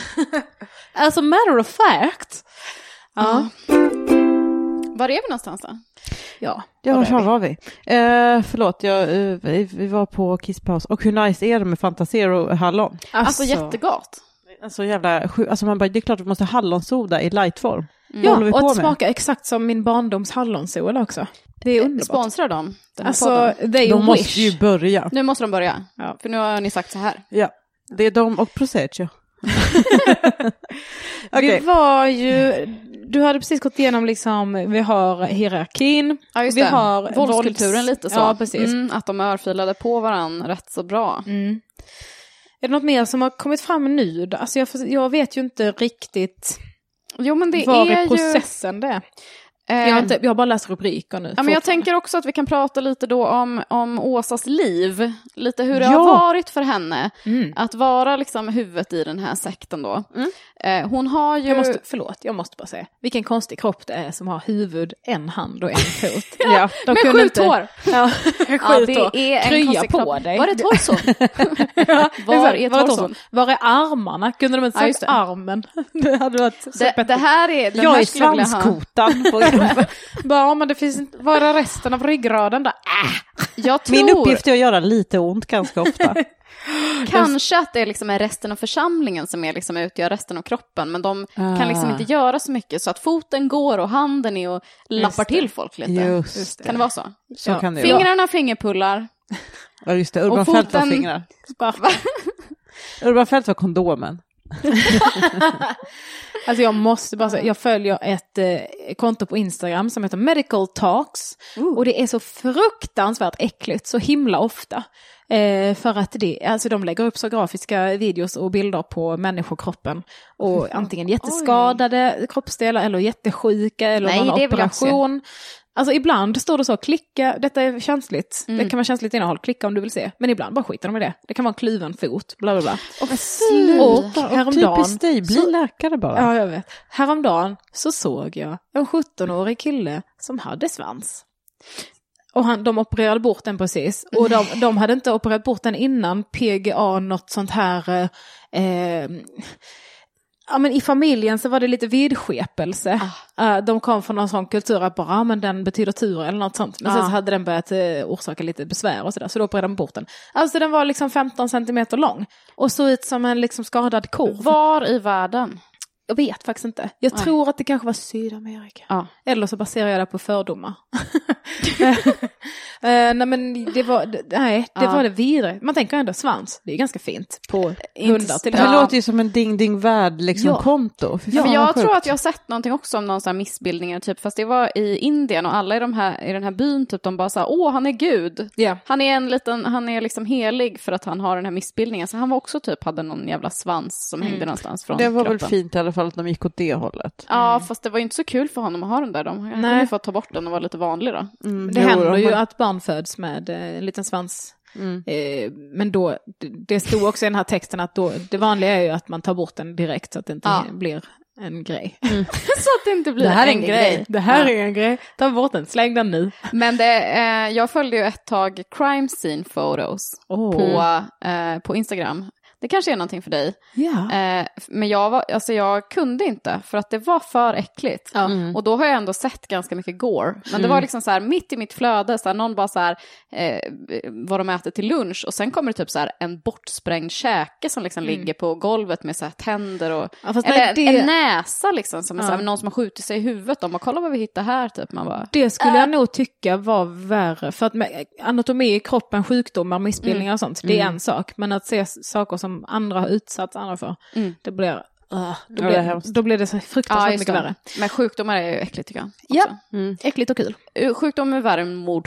As a matter of fact. Ja. ja. Var är vi någonstans då? Ja, ja var fan var vi? Eh, förlåt, jag, eh, vi, vi var på kisspaus. Och hur nice är det med Fantasero och hallon? Alltså, alltså jättegott. Alltså jävla, alltså man bara, det är klart att vi måste hallonsoda i lightform. Mm. Ja, och att smaka exakt som min barndoms hallonsoda också. Det är underbart. Sponsrar de? Alltså, they de wish. måste ju börja. Nu måste de börja, ja. För nu har ni sagt så här. Ja, det är de och Prosecco. Okay. Vi var ju, du hade precis gått igenom liksom, vi har hierarkin, ja, just vi det. har våldskulturen vålds... lite så. Ja, precis. Mm, att de örfilade på varann rätt så bra. Mm. Är det något mer som har kommit fram nu? Alltså jag, jag vet ju inte riktigt jo, men det var är i processen ju... det Jag har, inte, jag har bara läst rubriker nu. Ja, men jag tänker också att vi kan prata lite då om, om Åsas liv. Lite hur det ja. har varit för henne. Mm. Att vara liksom huvudet i den här sekten då. Mm. Eh, hon har ju... Jag måste, förlåt, jag måste bara säga. Vilken konstig kropp det är som har huvud, en hand och en fot. ja, ja, de med sju tår. Ja, sju ja, det tår. Är en Krya på kropp. Dig. Var är torson? ja, var är torson? Var är armarna? Kunde de inte sagt ja, armen? det hade varit det, det här är... Jag är svanskotan på Bara, men det finns inte, vad är resten av ryggraden där? Äh. Jag tror... Min uppgift är att göra lite ont ganska ofta. Kanske att det är liksom resten av församlingen som är liksom utgör resten av kroppen, men de ah. kan liksom inte göra så mycket, så att foten går och handen är och lappar till folk lite. Just, just det. Kan det vara så? Så ja. kan det Fingrarna fingerpullar. Ja just det, Urban foten... Fält var fingrar. Urban Fält var kondomen. Alltså jag måste bara säga, jag följer ett eh, konto på Instagram som heter Medical Talks. Uh. Och det är så fruktansvärt äckligt så himla ofta. Eh, för att det, alltså de lägger upp så grafiska videos och bilder på människokroppen. Och antingen jätteskadade Oj. kroppsdelar eller jättesjuka eller Nej, någon det operation. Alltså ibland står det så, klicka, detta är känsligt, mm. det kan vara känsligt innehåll, klicka om du vill se. Men ibland bara skiter de i det. Det kan vara en kluven fot, bla bla bla. Och, och häromdagen, typiskt dig, bli så, läkare bara. Ja, jag vet. Häromdagen så såg jag en sjuttonårig kille som hade svans. Och han, de opererade bort den precis. Och de, de hade inte opererat bort den innan P G A, något sånt här... Eh, Ja, men i familjen så var det lite vidskepelse. Ah. Uh, de kom från någon sån kultur att bara, ah, men den betyder tur eller något sånt. Men ah. sen så hade den börjat uh, orsaka lite besvär och sådär. Så då opererade de bort den. Alltså den var liksom femton centimeter lång. Och såg ut som en liksom skadad korv. Var i världen? Jag vet faktiskt inte. Jag Nej. tror att det kanske var Sydamerika. Ah. Eller så baserar jag det på fördomar. uh, nej men det var det, nej, det ah. var det vidare. Man tänker ändå svans. Det är ganska fint på hundar till det. Det låter ju som en ding ding värld liksom ja. konto. Ja, men jag tror att jag har sett någonting också om någon sån här missbildningar typ, fast det var i Indien och alla i de här i den här byn typ, de bara sa åh, han är gud. Yeah. Han är en liten han är liksom helig för att han har den här missbildningen. Så han var också typ hade någon jävla svans som mm. hängde någonstans från Det var kroppen. Väl fint i alla fall att de gick åt det hållet. Ja, mm. fast det var ju inte så kul för honom att ha den där. De kunde få ta bort den och vara lite vanlig då. Mm. Det jo, händer ju att barn föds med eh, en liten svans. Mm. Eh, men då, det, det stod också i den här texten att då, det vanliga är ju att man tar bort den direkt så att det inte ja. blir en grej. Mm. Så att det inte blir det här en, en grej. grej. Det här ja. är en grej. Ta bort den, släng den nu. Men det, eh, jag följde ju ett tag crime scene photos oh. på, eh, på Instagram. Det kanske är någonting för dig. Yeah. Eh, men jag, var, alltså jag kunde inte för att det var för äckligt. Mm. Och då har jag ändå sett ganska mycket gore. Men mm. det var liksom så här mitt i mitt flöde. Så här, någon bara så här eh, vad de äter till lunch. Och sen kommer det typ så här en bortsprängd käke som liksom mm. ligger på golvet med så här tänder. Och, ja, eller det... en näsa liksom. Som är ja. så här, någon som har skjutit sig i huvudet. De bara, kolla vad vi hittar här typ. Man bara, det skulle äh. jag nog tycka var värre. För att med anatomi i kroppen, sjukdomar, missbildningar mm. och sånt. Det är mm. en sak. Men att se saker som andra har utsatts andra för. Mm. Det blir, uh, då, ja, blir det då blir det så fruktansvärt ja, mycket värre. Men sjukdomar är ju äckligt tycker jag. Ja, mm. äckligt och kul. Sjukdom är värre än mord.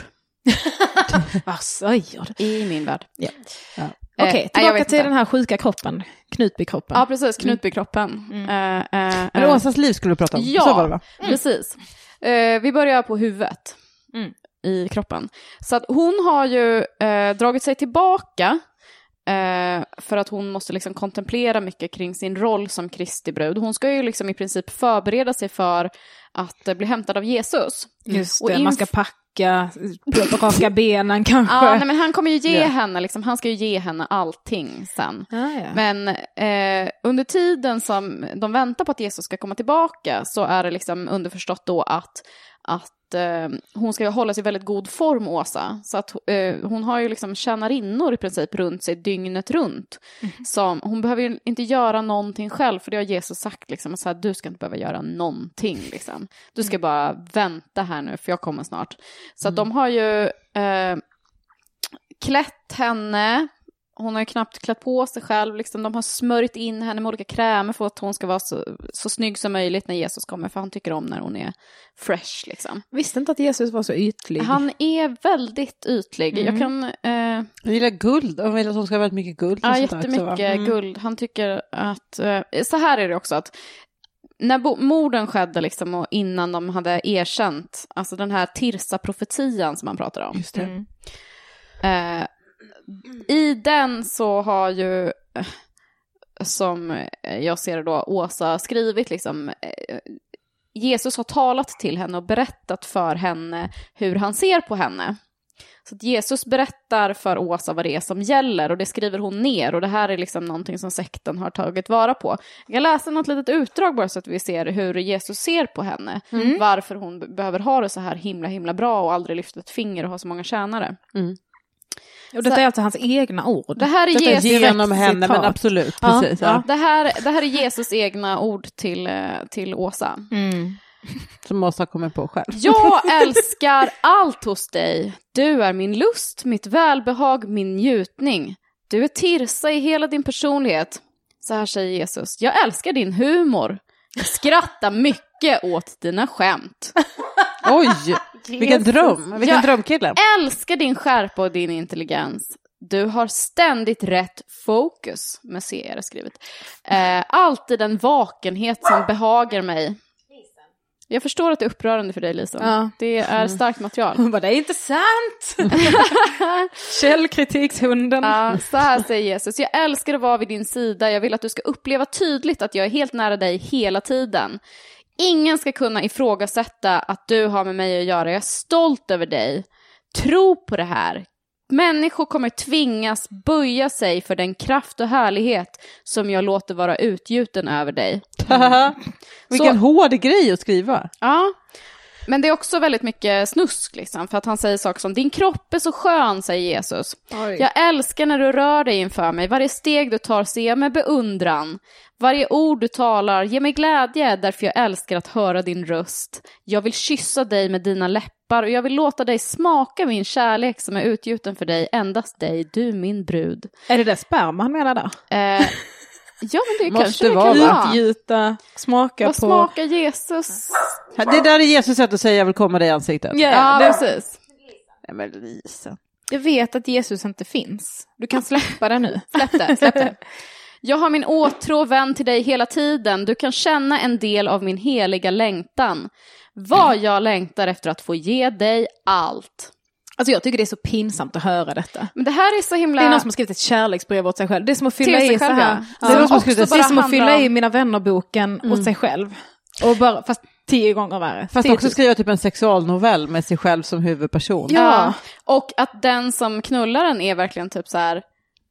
Vad säger du? I min värld. Ja. Ja. Okej, okay, tillbaka till den här sjuka kroppen. Knutbykroppen. Ja, precis. Knutbykroppen. Mm. Uh, uh, Men Åsas liv skulle du prata om. Ja, så var det, va? Mm. precis. Uh, vi börjar på huvudet mm. i kroppen. Så att hon har ju uh, dragit sig tillbaka Eh, för att hon måste liksom kontemplera mycket kring sin roll som Kristi brud. Hon ska ju liksom i princip förbereda sig för att eh, bli hämtad av Jesus. Just det, och inf- man ska packa, raka benen kanske. Ja, nej, men han kommer ju ge yeah. henne, liksom, han ska ju ge henne allting sen. Ah, ja. Men eh, under tiden som de väntar på att Jesus ska komma tillbaka så är det liksom underförstått då att, att eh, hon ska hålla sig i väldigt god form, Åsa. Så att eh, hon har ju liksom tjänarinnor i princip runt sig dygnet runt. Mm. Som, hon behöver ju inte göra någonting själv, för det har Jesus sagt liksom, så här, du ska inte behöva göra någonting liksom. Du ska mm. bara vänta här nu, för jag kommer snart. Så mm. att de har ju eh, klätt henne. Hon har ju knappt klätt på sig själv. Liksom. De har smörjt in henne med olika krämer för att hon ska vara så, så snygg som möjligt när Jesus kommer. För han tycker om när hon är fresh. Liksom. Visste inte att Jesus var så ytlig. Han är väldigt ytlig. Mm. Jag kan... Eh... Jag gillar guld. Jag vill att hon ska ha väldigt mycket guld. Ja, jättemycket mm. guld. Han tycker att... Eh, så här är det också att... När bo- morden skedde liksom, och innan de hade erkänt, alltså den här Tirsa-profetian som man pratar om. Just det. Mm. Eh, I den så har ju, som jag ser det då, Åsa skrivit liksom, Jesus har talat till henne och berättat för henne hur han ser på henne. Så att Jesus berättar för Åsa vad det är som gäller och det skriver hon ner. Och det här är liksom någonting som sekten har tagit vara på. Jag kan läsa något litet utdrag bara så att vi ser hur Jesus ser på henne. Mm. Varför hon behöver ha det så här himla himla bra och aldrig lyfta ett finger och ha så många tjänare. Mm. Och detta så, är alltså hans egna ord. Det här är Jesus genom henne, men absolut. Ja, precis, ja. Ja. Det, här, det här är Jesus egna ord till, till Åsa. Mm. Som Åsa kommer på själv. Jag älskar allt hos dig. Du är min lust, mitt välbehag, min njutning. Du är Tirsa i hela din personlighet. Så här säger Jesus. Jag älskar din humor. Jag skrattar mycket åt dina skämt. Oj, vilken dröm. Vilken jag drömkille. Älskar din skärpa och din intelligens. Du har ständigt rätt fokus. Med C är det skrivet. Eh, alltid en vakenhet som behagar mig. Jag förstår att det är upprörande för dig, Lisa. Ja. Det är starkt material. Hon bara, det är inte sant. Källkritikshunden. Ja, så här säger Jesus. Jag älskar att vara vid din sida. Jag vill att du ska uppleva tydligt att jag är helt nära dig hela tiden. Ingen ska kunna ifrågasätta att du har med mig att göra. Jag är stolt över dig. Tro på det här. Människor kommer tvingas böja sig för den kraft och härlighet som jag låter vara utgjuten över dig. Mm. Vilken så, hård grej att skriva. Ja, men det är också väldigt mycket snusk liksom, för att han säger saker som din kropp är så skön, säger Jesus. Oj. Jag älskar när du rör dig inför mig. Varje steg du tar ser jag med beundran. Varje ord du talar ger mig glädje, därför jag älskar att höra din röst. Jag vill kyssa dig med dina läppar och jag vill låta dig smaka min kärlek som är utgjuten för dig, endast dig, du min brud. Är det det sperma han menar då? Eh, ja, men det måste kanske vara det kan vara. Utgjuta, smaka Vad på... smakar Jesus? Det där är Jesus sätt att säga jag vill komma dig i ansiktet. Yeah, ja, precis. Nej, men Lisa. Jag vet att Jesus inte finns. Du kan släppa det nu. Släpp det, släpp det. Jag har min åtrå vän till dig hela tiden. Du kan känna en del av min heliga längtan. Vad jag längtar efter att få ge dig allt. Alltså jag tycker det är så pinsamt att höra detta. Men det här är så himla... Det är någon som har skrivit ett kärleksbrev åt sig själv. Det är som att fylla i själv, så här. ja. Det är, som, det är som att fylla om... i Mina vännerboken mm. åt sig själv. Och bara, fast tio gånger värre. Fast också skriva typ en sexualnovell med sig själv som huvudperson. Ja, ja. Och att den som knullar den är verkligen typ så här...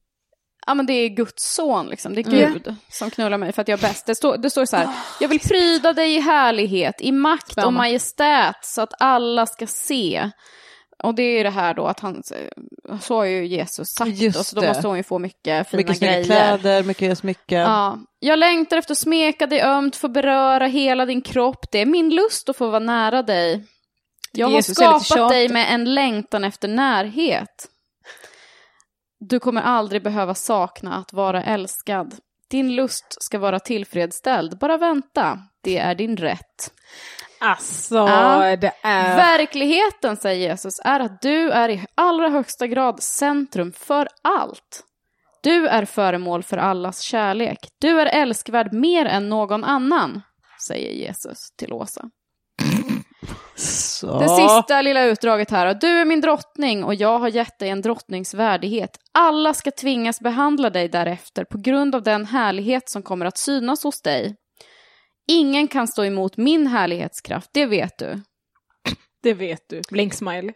Ja, men det är Guds son liksom, det är Gud mm. som knullar mig för att jag är bäst. Det står, det står så här, jag vill pryda dig i härlighet, i makt Spännande. Och majestät så att alla ska se. Och det är det här då att han, så har ju Jesus sagt Just och så då måste hon ju få mycket fina mycket grejer. Mycket kläder, mycket smycken. Ja. Jag längtar efter att smeka dig ömt, få beröra hela din kropp. Det är min lust att få vara nära dig. Jag har Jesus skapat dig med en längtan efter närhet. Du kommer aldrig behöva sakna att vara älskad. Din lust ska vara tillfredsställd. Bara vänta. Det är din rätt. Alltså, ja. Det är... Verkligheten, säger Jesus, är att du är i allra högsta grad centrum för allt. Du är föremål för allas kärlek. Du är älskvärd mer än någon annan, säger Jesus till Åsa. Så. Det sista lilla utdraget här. Du är min drottning och jag har gett dig en drottningsvärdighet. Alla ska tvingas behandla dig därefter på grund av den härlighet som kommer att synas hos dig. Ingen kan stå emot min härlighetskraft, det vet du. Det vet du. Blink smile.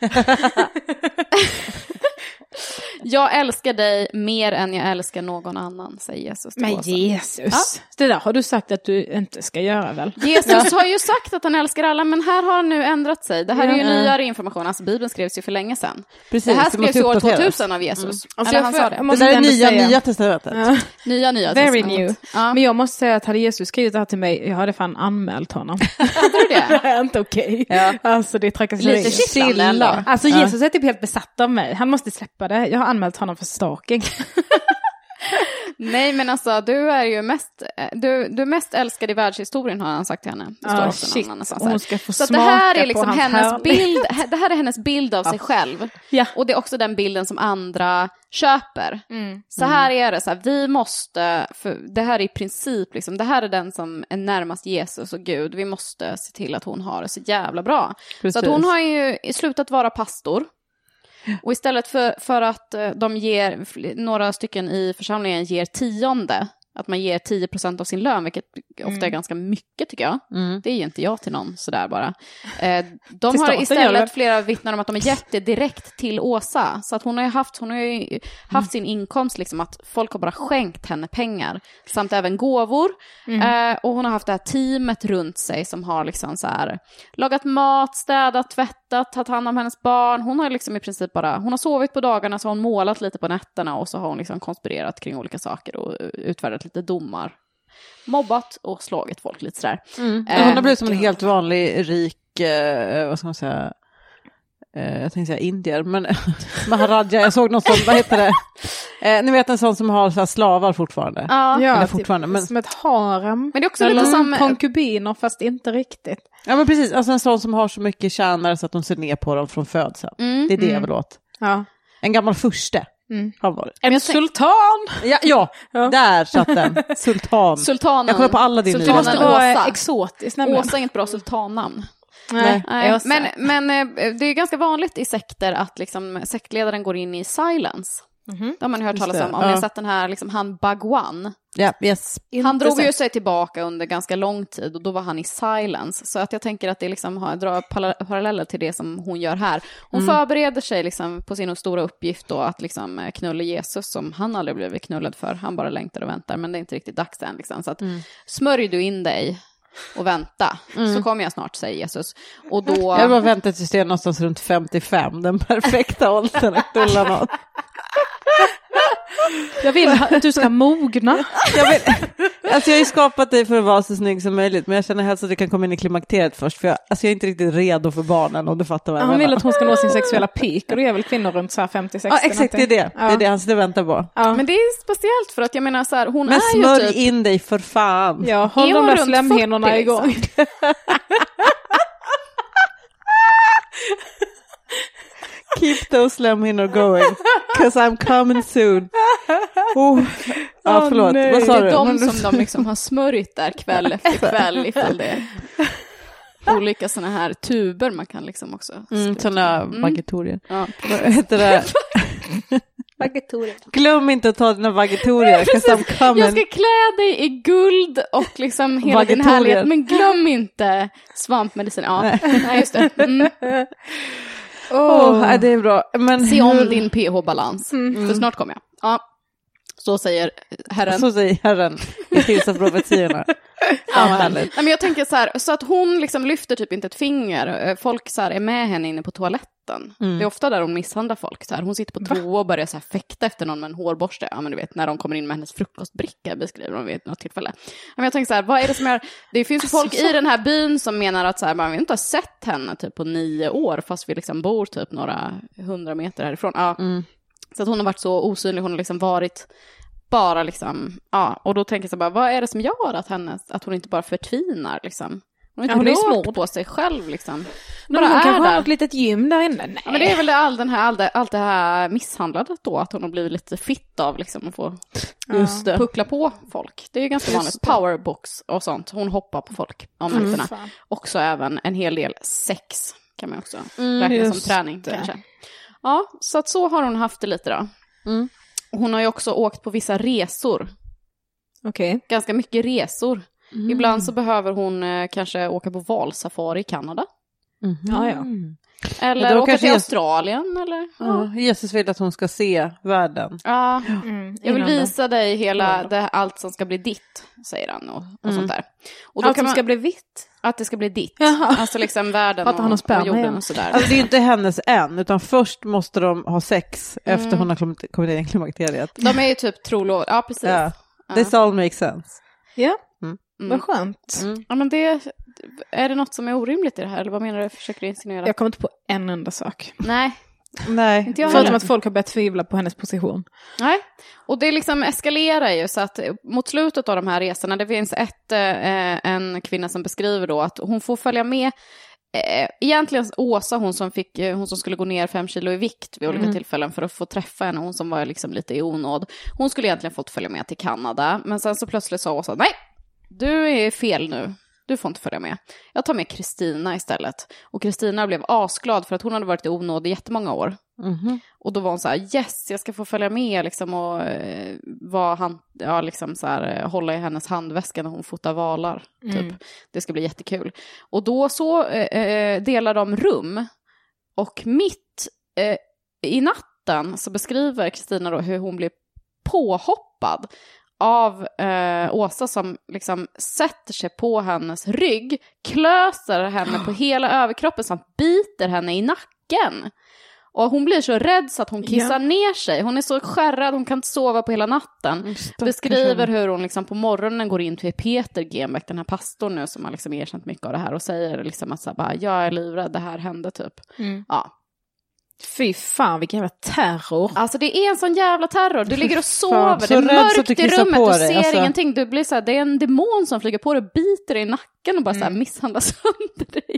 Jag älskar dig mer än jag älskar någon annan, säger Jesus till Men Åsa. Jesus, ja? Det där har du sagt att du inte ska göra väl? Jesus har ju sagt att han älskar alla, men här har han nu ändrat sig. Det här är ju ja. nyare information, alltså Bibeln skrevs ju för länge sedan. Precis, det här skrevs ju år tvåtusen av Jesus. Mm. Alltså Eller han sa det. Det där är nya, säga. nya testamentet. Ja. Nya, nya Very testamentet. new. Ja. Men jag måste säga att hade Jesus skrivit det här till mig, jag hade fan anmält honom. Hade du det? Det är inte okej. Okay. Ja. Alltså det är trakasserier. Lite kittlande. Alltså Jesus är typ helt besatt av mig. Han måste släppa det. Jag har anmält honom för stalking. Nej, men alltså du är ju mest du, du är mest älskad i världshistorien, har han sagt till henne. Det står ah, också shit. någon Hon ska få så smaka det här är liksom på hans hennes härlig. bild, det här är hennes bild av sig ah. själv. Ja. Och det är också den bilden som andra köper. Mm. Så här är det så här, vi måste, för det här är i princip liksom, det här är den som är närmast Jesus och Gud. Vi måste se till att hon har det så jävla bra. Precis. Så att hon har ju slutat vara pastor. Och istället för, för att de ger, några stycken i församlingen ger tionde Att man ger tio procent av sin lön, vilket mm. ofta är ganska mycket tycker jag. Mm. Det är ju inte jag till någon sådär bara. Eh, de har istället flera vittnar om att de har gett det direkt till Åsa. Så att hon har ju haft, hon har ju haft sin inkomst liksom, att folk har bara skänkt henne pengar. Samt även gåvor. Mm. Eh, och hon har haft det här teamet runt sig som har liksom så här lagat mat, städat, tvättat, tagit hand om hennes barn. Hon har liksom i princip bara, hon har sovit på dagarna, så har hon målat lite på nätterna och så har hon liksom konspirerat kring olika saker och utfärdat lite domar, mobbat och slagit folk lite sådär. Mm. Eh, hon har blivit som en helt vanlig rik, eh, vad ska man säga, eh, jag tänkte säga indier, men Maharaja, jag såg någon sån, vad heter det? Eh, ni vet en sån som har så här slavar fortfarande. Ja, Eller typ, fortfarande, men... som ett harem. Men det är också lite som konkubiner, fast inte riktigt. Ja, men precis, alltså en sån som har så mycket tjänare så att de ser ner på dem från födseln. Mm. Det är det mm. jag vill åt. Ja. En gammal furste. Mm. Har varit. En sultan! Ja, ja, ja, där satt den. Sultan. Sultanen. Jag kollar på alla dina. Sultanen måste vara exotiskt nämligen. Åsa är inget bra sultannamn. Nej. Nej. Men, men det är ganska vanligt i sekter att liksom, sektledaren går in i silence. Mm-hmm. Det har man hört talas om. Om ja. Ni har sett den här, liksom, han Bhagwan. Yeah, yes. Han drog sett. ju sig tillbaka under ganska lång tid och då var han i silence. Så att jag tänker att det liksom har, drar paralleller till det som hon gör här. Hon mm. förbereder sig liksom på sin stora uppgift då att liksom knulla Jesus som han aldrig blivit knullad för. Han bara längtar och väntar, men det är inte riktigt dags än. Liksom. Så att mm. smörj du in dig och vänta, mm. så kommer jag snart, säger Jesus. Och då... Jag bara väntar tills det är någonstans runt femtiofem, den perfekta åldern att knulla någon. Jag vill att du ska mogna. Jag, vill, alltså jag har ju skapat dig för att vara så snygg som möjligt, men jag känner helst att du kan komma in i klimakteriet först, för jag, alltså jag är inte riktigt redo för barnen, om du fattar vad jag Han menar. vill att hon ska nå sin sexuella peak, och det är väl kvinnor runt så här femtio sextio. Ja, exakt, det är det. Ja. Det är det han ska vänta på. Ja. Men det är speciellt för att jag menar så här, hon men är ju smörj typ... in dig för fan. Ja, håll de där slemhinnorna igång. Liksom. Keep those slemhinnor going, cause I'm coming soon. Oh. Ja, förlåt. Oh, vad sa det är du? de som de liksom har smörjt där kväll efter kväll, ifall det är olika såna här tuber man kan liksom också. Mm, såna mm. vagetorier. Ja. Vad heter det? Vagetorier. Glöm inte att ta dina vagetorier. Jag ska klä dig i guld och liksom hela vagetorier. din härlighet, men glöm inte svampmedicin. Ja, nej, just det. Mm. Åh, oh, det är bra. Men se om din pH-balans. Mm. För snart kommer jag. Ja. Så säger Herren. Så säger Herren i tillsa profetiorna. Ja, men jag tänker så här, så att hon liksom lyfter typ inte ett finger. Folk så här är med henne inne på toaletten. Mm. Det är ofta där hon misshandlar folk. Så här. Hon sitter på toa och börjar så här fäkta efter någon med en hårborste. Ja, men du vet, när de kommer in med hennes frukostbricka, beskriver de vid något tillfälle. Men jag tänker så här, vad är det som är... Det finns alltså, folk i den här byn som menar att så här, man inte har sett henne typ på nio år, fast vi liksom bor typ några hundra meter härifrån. Ja. Mm. Så att hon har varit så osynlig, hon har liksom varit bara liksom, ja, och då tänker jag så bara, vad är det som gör att henne, att hon inte bara förtvinar liksom? Hon är inte ja, rört på sig själv liksom. Bara hon kanske har något litet gym där inne. Nej. Ja, men det är väl det, all den här, all det, allt det här misshandlandet då, att hon har blivit lite fitt av liksom att få just ja. puckla på folk. Det är ju ganska vanligt, powerbooks och sånt. Hon hoppar på folk om mm, nätterna. Också även en hel del sex kan man också mm, räkna som träning det. Kanske. Ja, så att så har hon haft det lite då. Mm. Hon har ju också åkt på vissa resor. Okej. Okay. Ganska mycket resor. Mm. Ibland så behöver hon eh, kanske åka på valsafari i Kanada. Mm. Ja, ja. Eller åka till Jesus... Australien. Eller? Ja. Ja, Jesus vill att hon ska se världen. Ja, mm. jag vill visa dig hela det, allt som ska bli ditt, säger han. Och, och mm. sånt där. Och då allt kan som man... ska bli vitt? Att det ska bli ditt. Jaha. Alltså liksom världen och, han och jorden och sådär. Alltså det är ju inte hennes än, utan först måste de ha sex mm. efter hon har kommit in i klimakteriet. De är ju typ trolov. Ja, precis. Ja. Ja. This all makes sense. Ja, mm. mm. vad skönt. Mm. Ja, men det, är det något som är orimligt i det här? Eller vad menar du? Försöker du insinuera? Jag kommer inte på en enda sak. Nej. Nej. Inte jag Förutom att folk har börjat tvivla på hennes position. Nej, och det liksom eskalerar ju så att mot slutet av de här resorna, det finns ett, eh, en kvinna som beskriver då att hon får följa med, eh, egentligen Åsa, hon som, fick, hon som skulle gå ner fem kilo i vikt vid olika mm. tillfällen för att få träffa henne, hon som var liksom lite i onåd. Hon skulle egentligen fått följa med till Kanada, men sen så plötsligt sa Åsa, nej, du är fel nu. Du får inte följa med. Jag tar med Kristina istället. Och Kristina blev asglad för att hon hade varit i onåd i jättemånga år. Mm-hmm. Och då var hon så här, yes, jag ska få följa med liksom, och eh, var han, ja, liksom så här, hålla i hennes handväska när hon fotar valar. Typ. Mm. Det ska bli jättekul. Och då så eh, delar de rum. Och mitt eh, i natten så beskriver Kristina då hur hon blir påhoppad av eh, Åsa som liksom sätter sig på hennes rygg, klöser henne på hela överkroppen samt biter henne i nacken. Och hon blir så rädd så att hon kissar ja. ner sig. Hon är så skärrad, hon kan inte sova på hela natten. Stopp, beskriver hur hon liksom på morgonen går in till Peter Genbeck, den här pastorn nu som har liksom erkänt mycket av det här och säger liksom att så här, bara, jag är livrädd, det här hände typ. Mm. Ja. Fy fan, vilken jävla terror. Alltså det är en sån jävla terror. Du ligger och sover, det är mörkt i rummet, du ser alltså. ingenting. Du blir så här, det är en demon som flyger på dig och biter dig i nacken och bara mm. så här misshandlar sönder dig.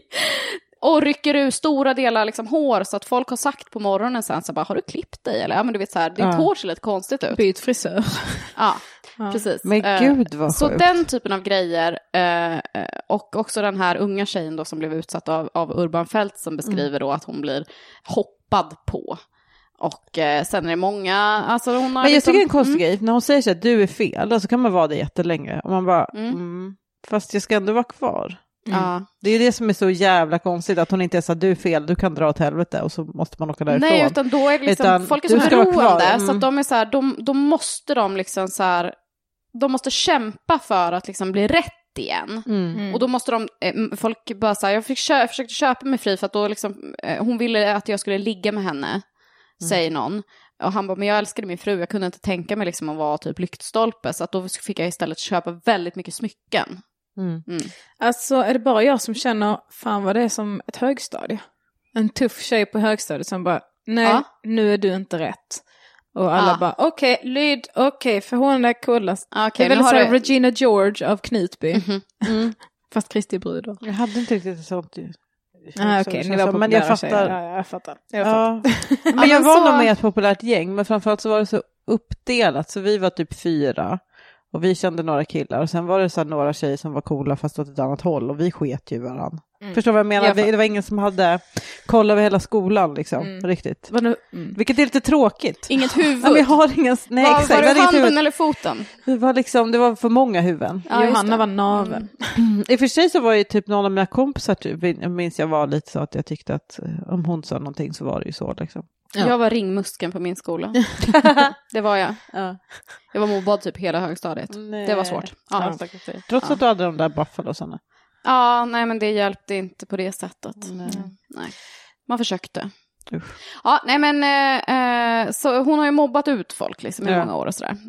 Och rycker ur stora delar liksom hår så att folk har sagt på morgonen sen så bara, har du klippt dig? Eller ja, men du vet så här, ditt ja. hår ser lite konstigt ut. Byt frisör. Ja, ja. precis. Men gud vad Så sjukt. den typen av grejer eh, och också den här unga tjejen då som blev utsatt av, av Urban Fält som beskriver mm. då att hon blir hoppad på. Och eh, sen är det många, alltså hon har Men jag liksom, tycker det är en konstig mm. grej, när hon säger så att du är fel, så kan man vara det jättelänge. Och man bara, mm. Mm, fast jag ska ändå vara kvar. Mm. Ja. Det är ju det som är så jävla konstigt, att hon inte är så att du är fel, du kan dra åt helvete och så måste man åka därifrån. Nej, utan då är det liksom, utan folk är så beroende mm. så att de är så här, de, de måste de liksom så här, de måste kämpa för att liksom bli rätt igen. Mm. Och då måste de, folk bara så här, jag, fick kö- jag försökte köpa mig fri för att då liksom, hon ville att jag skulle ligga med henne, mm. säger någon. Och han bara, men jag älskade min fru, jag kunde inte tänka mig liksom att vara typ lyktstolpe, så att då fick jag istället köpa väldigt mycket smycken. Mm. Mm. Alltså är det bara jag som känner, fan vad det är som ett högstadie. En tuff tjej på högstadiet som bara, nej, ja. nu är du inte rätt. Och alla ja. bara, okej, okay, lyd, okej, okay, för hon är coolast. Okay, det är väl så du... Regina George av Knutby. Mm-hmm. Mm. Fast Kristi brud då. Jag hade inte riktigt sånt ju. Ah, okej, okay. ni var men jag fattar. Ja, jag fattar. Jag ja. fattar. Men jag var nog med ett populärt gäng, men framförallt så var det så uppdelat, så vi var typ fyra. Och vi kände några killar. Och sen var det så här några tjejer som var coola fast åt ett annat håll. Och vi sket ju varann. Mm. Förstår vad jag menar? Jag det, det var ingen som hade koll över hela skolan liksom. Mm. Riktigt. Nu, mm. Vilket är lite tråkigt. Inget huvud. Ja, vi har ingen, nej, var, exakt. var det handen huvud. eller foten? Det var liksom, det var för många huvuden. Ja, Johanna var naven. Mm. I och för sig så var ju typ någon av mina kompisar, typ, jag minns jag var lite så att jag tyckte att om hon sa någonting så var det ju så liksom. Ja. Jag var ringmusken på min skola. Det var jag. Ja. Jag var mobbad typ hela högstadiet. Nej. Det var svårt. Ja. Ja. Trots att du hade de där buffalosarna. Ja, nej men det hjälpte inte på det sättet. Nej. nej. Man försökte. Usch. Ja, nej men eh, så hon har ju mobbat ut folk liksom i ja. många år och sådär.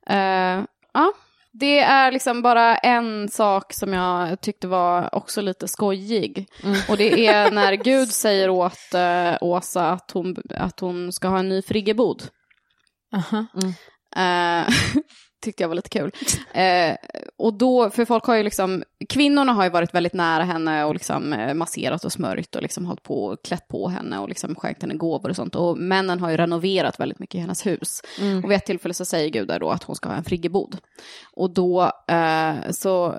Eh, ja. Det är liksom bara en sak som jag tyckte var också lite skojig. Mm. Och det är när Gud säger åt äh, Åsa att hon, att hon ska ha en ny friggebod. Uh-huh. Mm. Äh, tyckte jag var lite kul. Äh, och då, för folk har ju liksom, kvinnorna har ju varit väldigt nära henne och liksom masserat och smörjt och liksom hållit på och klätt på henne och liksom skänkt henne gåvor och sånt. Och männen har ju renoverat väldigt mycket i hennes hus. Mm. Och vid ett tillfälle så säger Gud där då att hon ska ha en friggebod. Och då äh, så...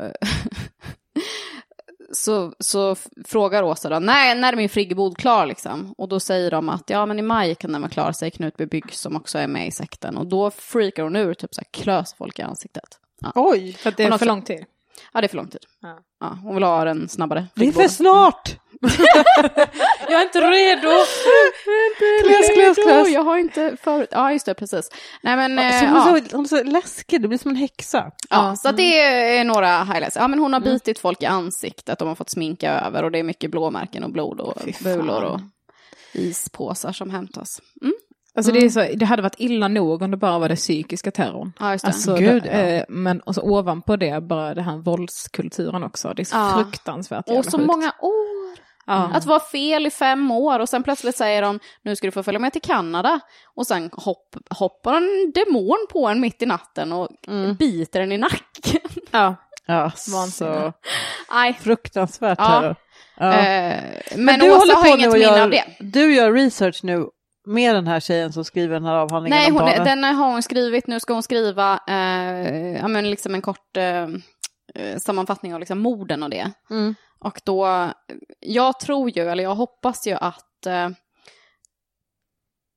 Så, så frågar Åsa då, nej, när är min friggebod klar liksom? Och då säger de att ja, men i maj kan den vara klar, säger Knutby Bygg som också är med i sekten. Och då freakar hon ur, typ så här, klös folk i ansiktet. Ja. Oj, för att det är för lång tid. Ja, det är för lång tid. Ja. Ja, hon vill ha den snabbare. Det är för snart! Jag är inte redo. Kläs, kläs, kläs. Jag har inte förut. Ja, just det, precis. Nej, men, ja, äh, hon, är ja. så, hon är så läskig, det blir som en häxa. Ja, ja. Så det är några highlights. Ja, men hon har bitit mm. folk i ansiktet. De har fått sminka över. Och det är mycket blåmärken och blod och bulor och ispåsar som hämtas. Mm. Alltså mm. det, är så, det hade varit illa nog om det bara var det psykiska terrorn. Ja, just det. Alltså, Gud, det, ja. eh, men och så ovanpå det bara det här våldskulturen också. Det är så ja. fruktansvärt. Och så sjukt. många år. Ja. Att vara fel i fem år och sen plötsligt säger de, nu ska du få följa med till Kanada. Och sen hopp, hoppar en demon på en mitt i natten och mm. biter den i nacken. Ja, ja så fruktansvärt ja. här. Ja. Eh, men men du Åsa har inget minne gör, av det. Du gör research nu med den här tjejen som skriver den här avhandlingen. Nej, hon, om den har hon skrivit. Nu ska hon skriva eh, ja, men liksom en kort eh, sammanfattning av liksom morden och det. Mm. Och då, jag tror ju, eller jag hoppas ju att eh,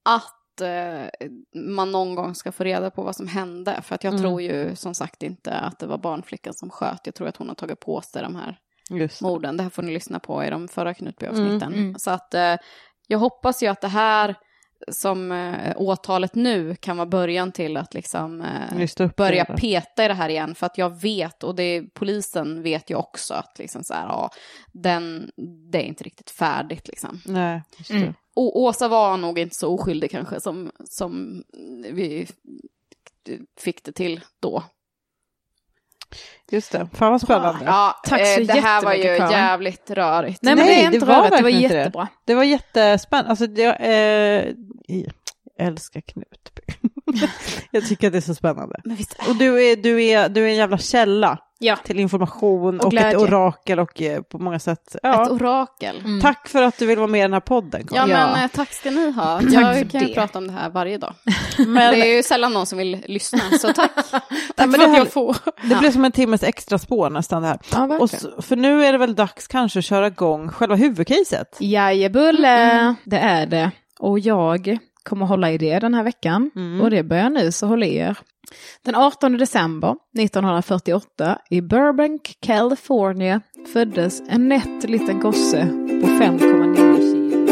att eh, man någon gång ska få reda på vad som hände. För att jag mm. tror ju som sagt inte att det var barnflickan som sköt. Jag tror att hon har tagit på sig de här Just. morden. Det här får ni lyssna på i de förra Knutby-avsnitten. Mm. Mm. Så att eh, jag hoppas ju att det här som eh, åtalet nu kan vara början till att liksom eh, börja det. peta i det här igen. För att jag vet, och det polisen vet ju också att liksom så här, ja, den, det är inte riktigt färdigt liksom. Nej, just det. Mm. Och Åsa var nog inte så oskyldig kanske som, som vi fick det till då. Just det, fan vad spännande. Ja, tack så det här var ju Karin. Jävligt rörigt. Nej, men Nej, det är inte det rörigt, det var jättebra. Det. det var jättespännande. Alltså, jag, eh, jag älskar Knutby. Jag tycker att det är så spännande. Men visst. Och du är, du, är, du är en jävla källa ja. till information och, och ett orakel och på många sätt. Ja. Ett orakel. Mm. Tack för att du vill vara med i den här podden. Ja, ja, men tack ska ni ha. Jag kan ju prata om det här varje dag. Men det är ju sällan någon som vill lyssna, så tack. Tack ja, men för det att här, jag får. Det ja. blev som en timmes extra spår nästan det här. Ja, och så, för nu är det väl dags kanske att köra igång själva huvudcaset. Jajebulle, mm. det är det. Och jag kommer hålla i det den här veckan. Mm. Och det börjar nu, så håll i er. Den artonde december nittonhundrafyrtioåtta i Burbank, California föddes en nätt liten gosse på fem komma nio kilo.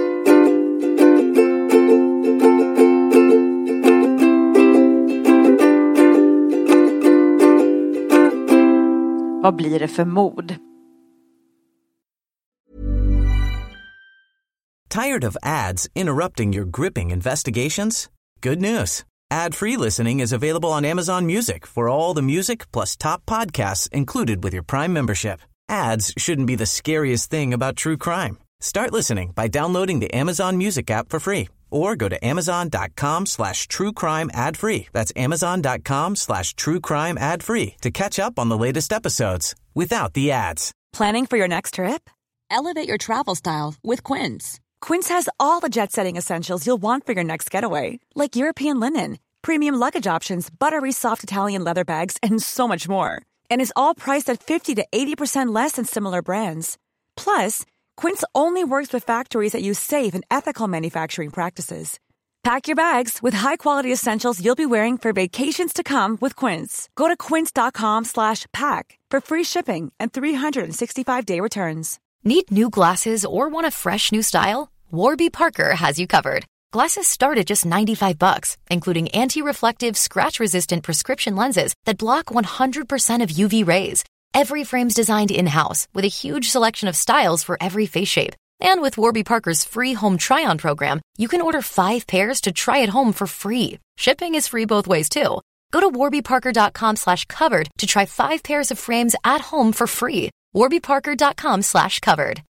Vad blir det för mord? Tired of ads interrupting your gripping investigations? Good news. Ad-free listening is available on Amazon Music for all the music plus top podcasts included with your Prime membership. Ads shouldn't be the scariest thing about true crime. Start listening by downloading the Amazon Music app for free or go to amazon.com slash true crime ad free. That's amazon.com slash true crime ad free to catch up on the latest episodes without the ads. Planning for your next trip? Elevate your travel style with Quince. Quince has all the jet-setting essentials you'll want for your next getaway, like European linen, premium luggage options, buttery soft Italian leather bags, and so much more. And is all priced at fifty to eighty percent less than similar brands. Plus, Quince only works with factories that use safe and ethical manufacturing practices. Pack your bags with high-quality essentials you'll be wearing for vacations to come with Quince. Go to quince.com slash pack for free shipping and three sixty-five day returns. Need new glasses or want a fresh new style? Warby Parker has you covered. Glasses start at just ninety-five bucks, including anti-reflective, scratch-resistant prescription lenses that block one hundred percent of U V rays. Every frame's designed in-house with a huge selection of styles for every face shape. And with Warby Parker's free home try-on program, you can order five pairs to try at home for free. Shipping is free both ways, too. Go to warbyparker.com slash covered to try five pairs of frames at home for free. warbyparker.com slash covered.